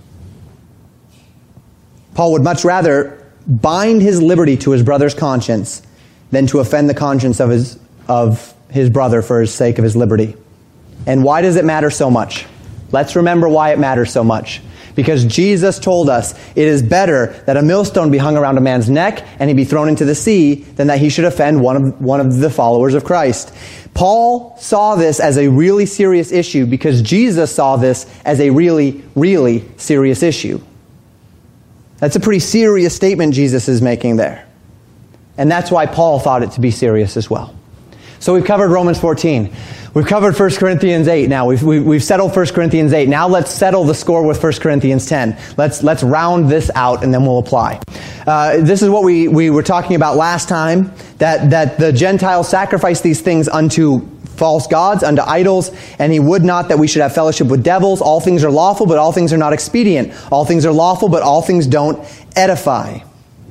Paul would much rather bind his liberty to his brother's conscience than to offend the conscience of his brother for his sake of his liberty. And why does it matter so much? Let's remember why it matters so much. Because Jesus told us it is better that a millstone be hung around a man's neck and he be thrown into the sea than that he should offend one of the followers of Christ. Paul saw this as a really serious issue because Jesus saw this as a really, really serious issue. That's a pretty serious statement Jesus is making there. And that's why Paul thought it to be serious as well. So we've covered Romans 14. We've covered 1 Corinthians 8 now. We've settled 1 Corinthians 8. Now let's settle the score with 1 Corinthians 10. Let's round this out and then we'll apply. This is what we were talking about last time, that the Gentiles sacrifice these things unto false gods, unto idols, and he would not that we should have fellowship with devils. All things are lawful, but all things are not expedient. All things are lawful, but all things don't edify.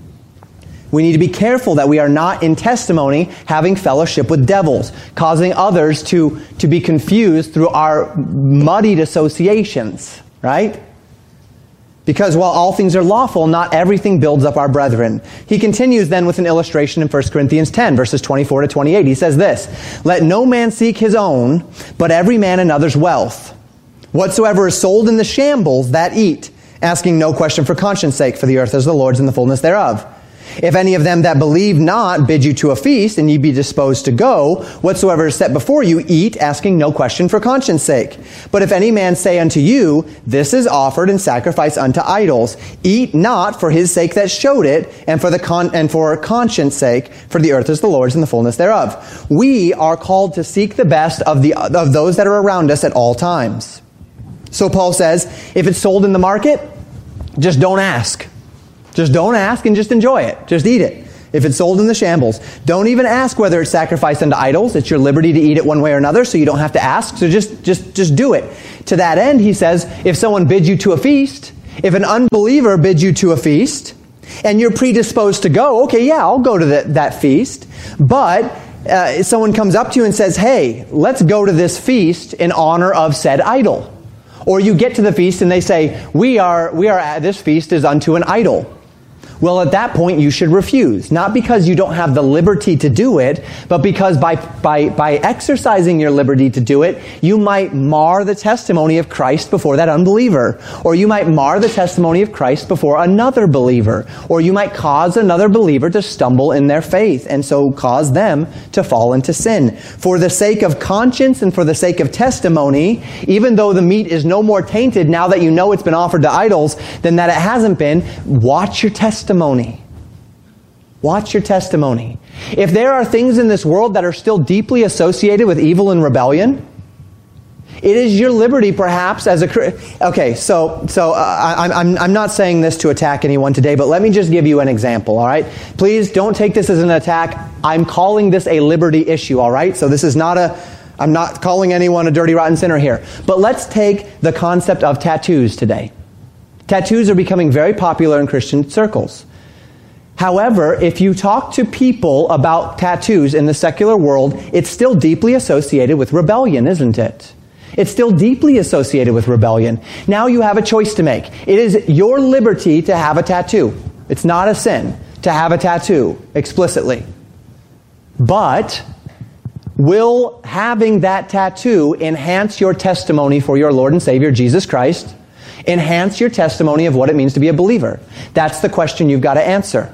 We need to be careful that we are not in testimony having fellowship with devils, causing others to be confused through our muddied associations, right? Because while all things are lawful, not everything builds up our brethren. He continues then with an illustration in 1 Corinthians 10, verses 24 to 28. He says this, let no man seek his own, but every man another's wealth. Whatsoever is sold in the shambles, that eat, asking no question for conscience sake, for the earth is the Lord's and the fullness thereof. If any of them that believe not bid you to a feast, and ye be disposed to go, whatsoever is set before you, eat, asking no question for conscience sake. But if any man say unto you, this is offered in sacrifice unto idols, eat not for his sake that showed it, and for conscience sake, for the earth is the Lord's and the fullness thereof. We are called to seek the best of those that are around us at all times. So Paul says, if it's sold in the market, just don't ask. Just don't ask and just enjoy it. Just eat it. If it's sold in the shambles, don't even ask whether it's sacrificed unto idols. It's your liberty to eat it one way or another, so you don't have to ask. So just do it. To that end, he says, if someone bids you to a feast, if an unbeliever bids you to a feast, and you're predisposed to go, okay, yeah, I'll go to that feast. But someone comes up to you and says, hey, let's go to this feast in honor of said idol. Or you get to the feast and they say, we are at this feast is unto an idol. Well, at that point, you should refuse. Not because you don't have the liberty to do it, but because by exercising your liberty to do it, you might mar the testimony of Christ before that unbeliever. Or you might mar the testimony of Christ before another believer. Or you might cause another believer to stumble in their faith, and so cause them to fall into sin. For the sake of conscience and for the sake of testimony, even though the meat is no more tainted now that you know it's been offered to idols than that it hasn't been, watch your testimony. Watch your testimony. If there are things in this world that are still deeply associated with evil and rebellion, it is your liberty perhaps as a... Okay, so I'm not saying this to attack anyone today, but let me just give you an example, all right? Please don't take this as an attack. I'm calling this a liberty issue, all right? So this is not I'm not calling anyone a dirty, rotten sinner here. But let's take the concept of tattoos today. Tattoos are becoming very popular in Christian circles. However, if you talk to people about tattoos in the secular world, it's still deeply associated with rebellion, isn't it? It's still deeply associated with rebellion. Now you have a choice to make. It is your liberty to have a tattoo. It's not a sin to have a tattoo explicitly. But will having that tattoo enhance your testimony for your Lord and Savior, Jesus Christ? Enhance your testimony of what it means to be a believer? That's the question you've got to answer.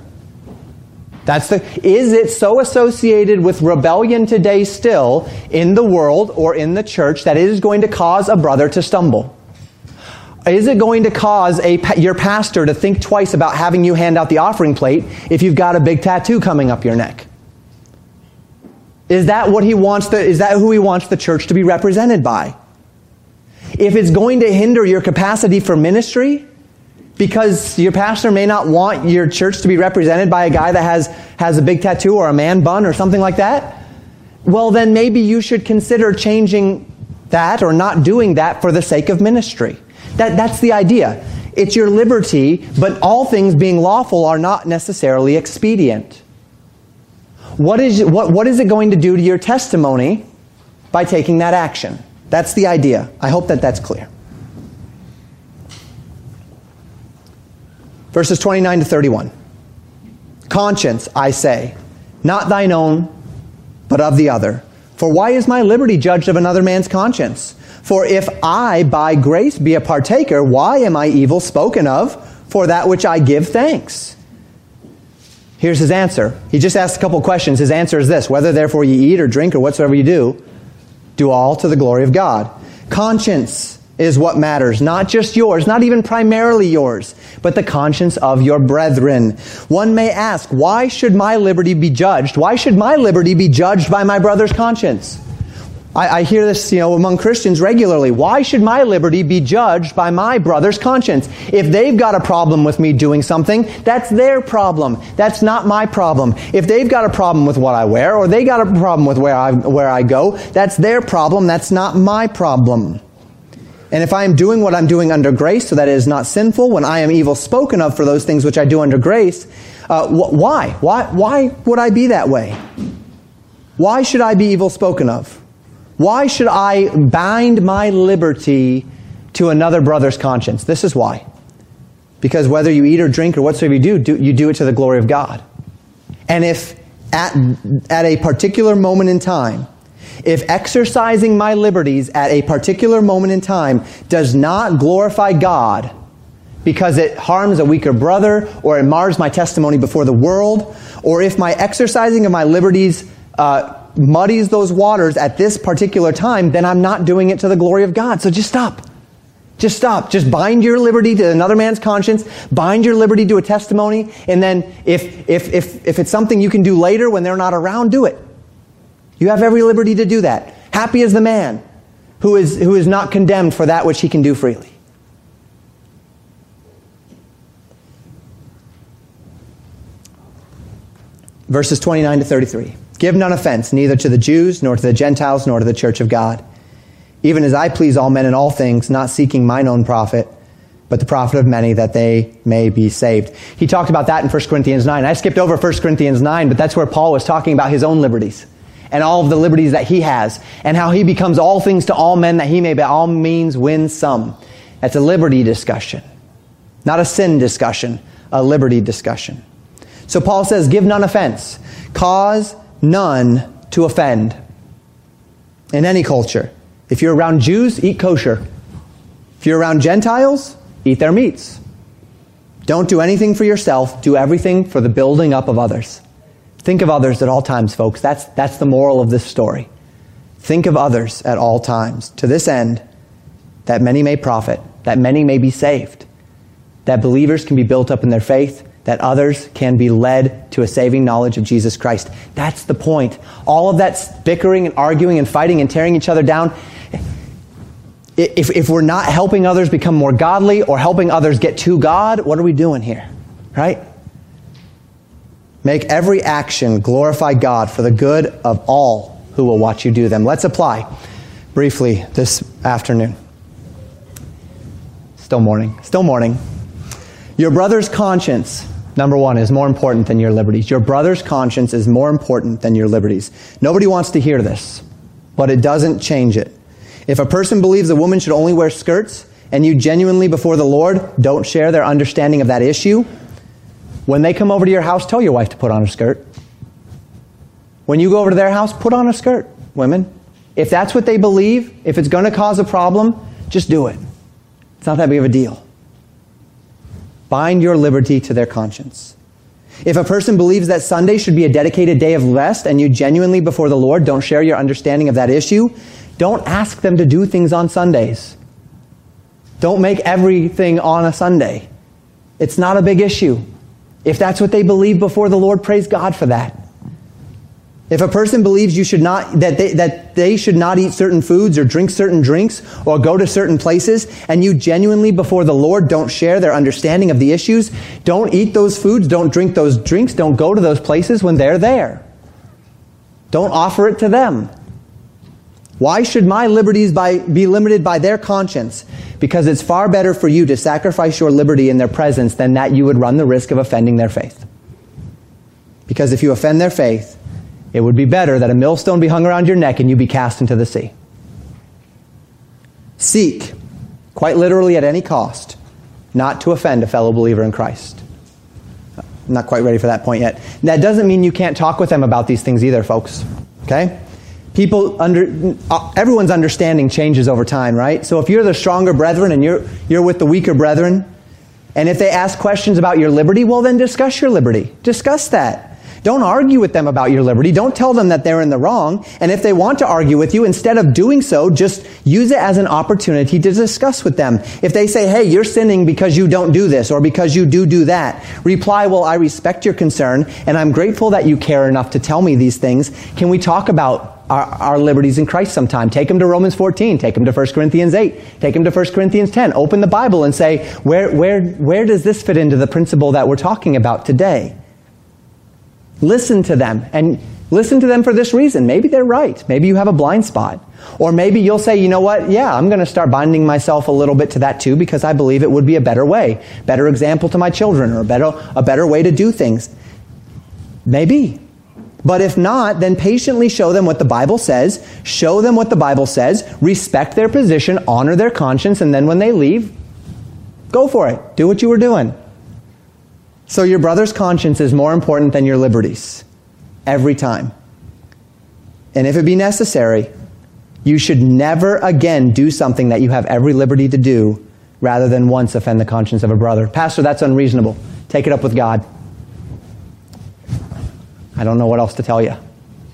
Is it so associated with rebellion today still in the world or in the church that it is going to cause a brother to stumble? Is it going to cause your pastor to think twice about having you hand out the offering plate if you've got a big tattoo coming up your neck? Is that what he wants? Is that who he wants the church to be represented by? If it's going to hinder your capacity for ministry, because your pastor may not want your church to be represented by a guy that has a big tattoo or a man bun or something like that, well then maybe you should consider changing that or not doing that for the sake of ministry. That's the idea. It's your liberty, but all things being lawful are not necessarily expedient. What is it going to do to your testimony by taking that action? That's the idea. I hope that's clear. Verses 29 to 31. Conscience, I say, not thine own, but of the other. For why is my liberty judged of another man's conscience? For if I by grace be a partaker, why am I evil spoken of for that which I give thanks? Here's his answer. He just asked a couple questions. His answer is this: whether therefore you eat or drink or whatsoever you do all to the glory of God. Conscience is what matters, not just yours, not even primarily yours, but the conscience of your brethren. One may ask, why should my liberty be judged? Why should my liberty be judged by my brother's conscience? I hear this, among Christians regularly. Why should my liberty be judged by my brother's conscience? If they've got a problem with me doing something, that's their problem. That's not my problem. If they've got a problem with what I wear, or they got a problem with where I go, that's their problem. That's not my problem. And if I am doing what I'm doing under grace, so that it is not sinful, when I am evil spoken of for those things which I do under grace, why? Why would I be that way? Why should I be evil spoken of? Why should I bind my liberty to another brother's conscience? This is why. Because whether you eat or drink or whatsoever you do it to the glory of God. And if at a particular moment in time, if exercising my liberties at a particular moment in time does not glorify God because it harms a weaker brother or it mars my testimony before the world, or if my exercising of my liberties muddies those waters at this particular time, then I'm not doing it to the glory of God. So just stop. Just stop. Just bind your liberty to another man's conscience. Bind your liberty to a testimony. And then if it's something you can do later when they're not around, do it. You have every liberty to do that. Happy is the man who is not condemned for that which he can do freely. Verses 29 to 33. Give none offense, neither to the Jews, nor to the Gentiles, nor to the church of God. Even as I please all men in all things, not seeking mine own profit, but the profit of many, that they may be saved. He talked about that in 1 Corinthians 9. I skipped over 1 Corinthians 9, but that's where Paul was talking about his own liberties, and all of the liberties that he has, and how he becomes all things to all men, that he may by all means win some. That's a liberty discussion. Not a sin discussion, a liberty discussion. So Paul says, give none offense. Cause none to offend. In any culture. If you're around Jews, eat kosher. If you're around Gentiles, eat their meats. Don't do anything for yourself. Do everything for the building up of others. Think of others at all times, folks. That's the moral of this story. Think of others at all times, to this end, that many may profit, that many may be saved, that believers can be built up in their faith, that others can be led to a saving knowledge of Jesus Christ. That's the point. All of that bickering and arguing and fighting and tearing each other down, if we're not helping others become more godly or helping others get to God, what are we doing here? Right? Make every action glorify God for the good of all who will watch you do them. Let's apply briefly this afternoon. Still morning. Your brother's conscience, number one, is more important than your liberties. Your brother's conscience is more important than your liberties. Nobody wants to hear this, but it doesn't change it. If a person believes a woman should only wear skirts, and you genuinely before the Lord don't share their understanding of that issue, when they come over to your house, tell your wife to put on a skirt. When you go over to their house, put on a skirt, women. If that's what they believe, if it's going to cause a problem, just do it. It's not that big of a deal. Bind your liberty to their conscience. If a person believes that Sunday should be a dedicated day of rest, and you genuinely before the Lord don't share your understanding of that issue, don't ask them to do things on Sundays. Don't make everything on a Sunday. It's not a big issue. If that's what they believe before the Lord, praise God for that. If a person believes that they should not eat certain foods or drink certain drinks or go to certain places, and you genuinely before the Lord don't share their understanding of the issues, don't eat those foods, don't drink those drinks, don't go to those places when they're there. Don't offer it to them. Why should my liberties be limited by their conscience? Because it's far better for you to sacrifice your liberty in their presence than that you would run the risk of offending their faith. Because if you offend their faith, it would be better that a millstone be hung around your neck and you be cast into the sea. Seek, quite literally at any cost, not to offend a fellow believer in Christ. I'm not quite ready for that point yet. That doesn't mean you can't talk with them about these things either, folks. Okay? Everyone's understanding changes over time, right? So if you're the stronger brethren and you're with the weaker brethren, and if they ask questions about your liberty, well then discuss your liberty. Discuss that. Don't argue with them about your liberty. Don't tell them that they're in the wrong. And if they want to argue with you, instead of doing so, just use it as an opportunity to discuss with them. If they say, hey, you're sinning because you don't do this or because you do that, reply, well, I respect your concern and I'm grateful that you care enough to tell me these things. Can we talk about our liberties in Christ sometime? Take them to Romans 14. Take them to 1 Corinthians 8. Take them to 1 Corinthians 10. Open the Bible and say, where does this fit into the principle that we're talking about today? Listen to them, and listen to them for this reason. Maybe they're right. Maybe you have a blind spot. Or maybe you'll say, you know what, yeah, I'm going to start binding myself a little bit to that too because I believe it would be a better way, better example to my children, or a better way to do things. Maybe. But if not, then patiently show them what the Bible says, show them what the Bible says, respect their position, honor their conscience, and then when they leave, go for it. Do what you were doing. So your brother's conscience is more important than your liberties. Every time. And if it be necessary, you should never again do something that you have every liberty to do rather than once offend the conscience of a brother. Pastor, that's unreasonable. Take it up with God. I don't know what else to tell you.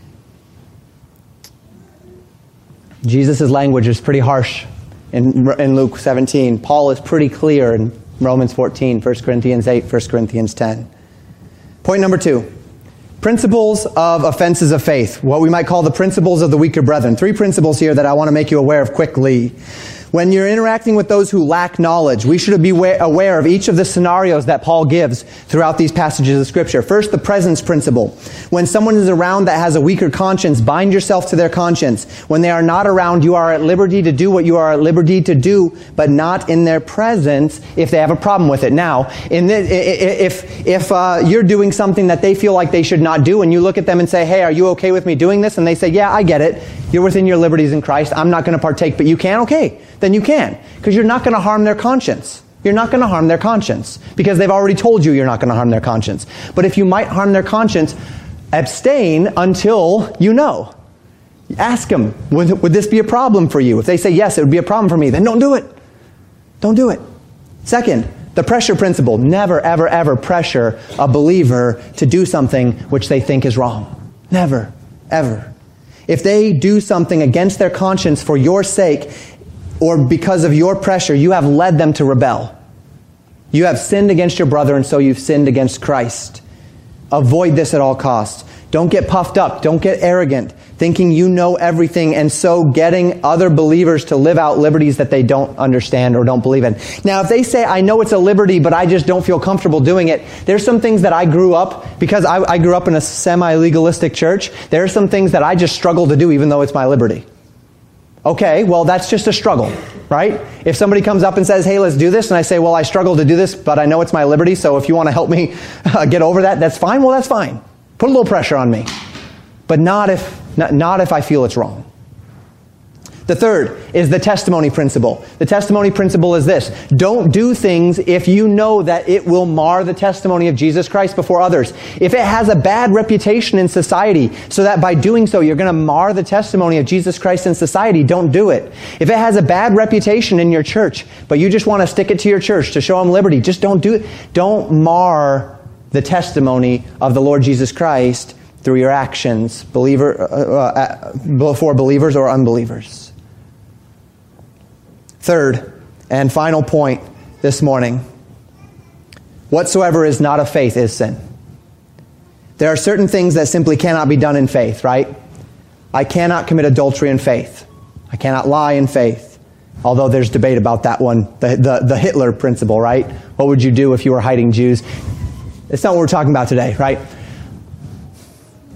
Jesus' language is pretty harsh in Luke 17. Paul is pretty clear in Romans 14, 1 Corinthians 8, 1 Corinthians 10. Point number 2. Principles of offenses of faith. What we might call the principles of the weaker brethren. 3 principles here that I want to make you aware of quickly. When you're interacting with those who lack knowledge, we should be aware of each of the scenarios that Paul gives throughout these passages of Scripture. First, the presence principle. When someone is around that has a weaker conscience, bind yourself to their conscience. When they are not around, you are at liberty to do what you are at liberty to do, but not in their presence if they have a problem with it. Now, if you're doing something that they feel like they should not do, and you look at them and say, hey, are you okay with me doing this? And they say, yeah, I get it. You're within your liberties in Christ. I'm not going to partake, but you can? Okay. Then you can. Because you're not going to harm their conscience. You're not going to harm their conscience. Because they've already told you you're not going to harm their conscience. But if you might harm their conscience, abstain until you know. Ask them, would this be a problem for you? If they say, yes, it would be a problem for me, then don't do it. Don't do it. Second, the pressure principle. Never, ever, ever pressure a believer to do something which they think is wrong. Never, ever. If they do something against their conscience for your sake, or because of your pressure, you have led them to rebel. You have sinned against your brother, and so you've sinned against Christ. Avoid this at all costs. Don't get puffed up. Don't get arrogant, thinking you know everything, and so getting other believers to live out liberties that they don't understand or don't believe in. Now, if they say, I know it's a liberty, but I just don't feel comfortable doing it, there's some things that I grew up, because I grew up in a semi-legalistic church, there are some things that I just struggle to do even though it's my liberty. Okay, well, that's just a struggle, right? If somebody comes up and says, hey, let's do this, and I say, well, I struggle to do this, but I know it's my liberty, so if you want to help me get over that, that's fine. Well, that's fine. Put a little pressure on me. But not if I feel it's wrong. The third is the testimony principle. The testimony principle is this. Don't do things if you know that it will mar the testimony of Jesus Christ before others. If it has a bad reputation in society, so that by doing so you're going to mar the testimony of Jesus Christ in society, don't do it. If it has a bad reputation in your church, but you just want to stick it to your church to show them liberty, just don't do it. Don't mar the testimony of the Lord Jesus Christ through your actions, before believers or unbelievers. Third and final point this morning. Whatsoever is not of faith is sin. There are certain things that simply cannot be done in faith, right? I cannot commit adultery in faith. I cannot lie in faith. Although there's debate about that one, the Hitler principle, right? What would you do if you were hiding Jews? It's not what we're talking about today, right?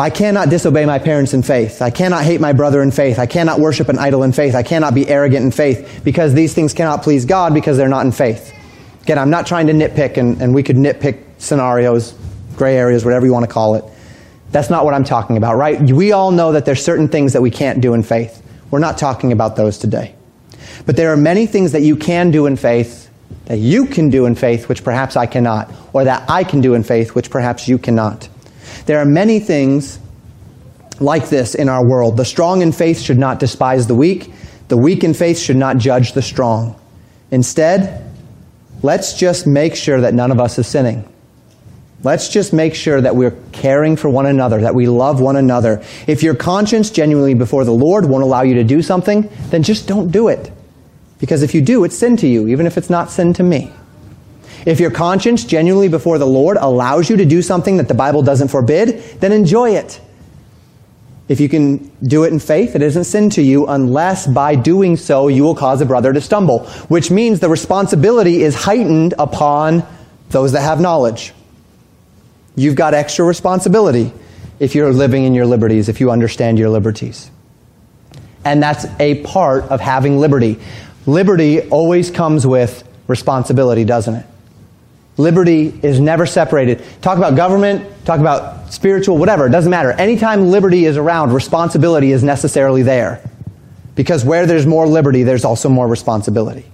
I cannot disobey my parents in faith. I cannot hate my brother in faith. I cannot worship an idol in faith. I cannot be arrogant in faith, because these things cannot please God because they're not in faith. Again, I'm not trying to nitpick, and we could nitpick scenarios, gray areas, whatever you want to call it. That's not what I'm talking about, right? We all know that there's certain things that we can't do in faith. We're not talking about those today. But there are many things that you can do in faith, that you can do in faith, which perhaps I cannot, or that I can do in faith, which perhaps you cannot. There are many things like this in our world. The strong in faith should not despise the weak. The weak in faith should not judge the strong. Instead, let's just make sure that none of us is sinning. Let's just make sure that we're caring for one another, that we love one another. If your conscience genuinely before the Lord won't allow you to do something, then just don't do it. Because if you do, it's sin to you, even if it's not sin to me. If your conscience genuinely before the Lord allows you to do something that the Bible doesn't forbid, then enjoy it. If you can do it in faith, it isn't sin to you, unless by doing so you will cause a brother to stumble, which means the responsibility is heightened upon those that have knowledge. You've got extra responsibility if you're living in your liberties, if you understand your liberties. And that's a part of having liberty. Liberty always comes with responsibility, doesn't it? Liberty is never separated. Talk about government, talk about spiritual, whatever, it doesn't matter. Anytime liberty is around, responsibility is necessarily there. Because where there's more liberty, there's also more responsibility.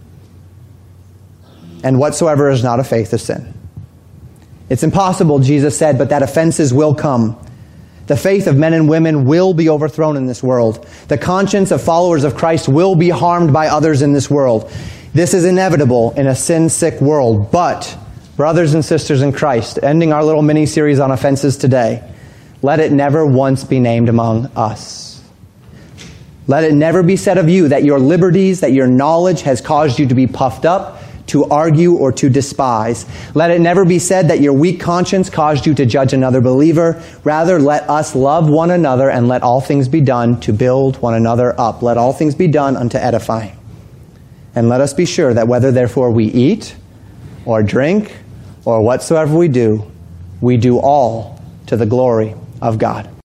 And whatsoever is not of faith is sin. It's impossible, Jesus said, but that offenses will come. The faith of men and women will be overthrown in this world. The conscience of followers of Christ will be harmed by others in this world. This is inevitable in a sin-sick world. But, brothers and sisters in Christ, ending our little mini-series on offenses today, let it never once be named among us. Let it never be said of you that your liberties, that your knowledge has caused you to be puffed up, to argue, or to despise. Let it never be said that your weak conscience caused you to judge another believer. Rather, let us love one another, and let all things be done to build one another up. Let all things be done unto edifying. And let us be sure that whether therefore we eat, or drink, or whatsoever we do all to the glory of God.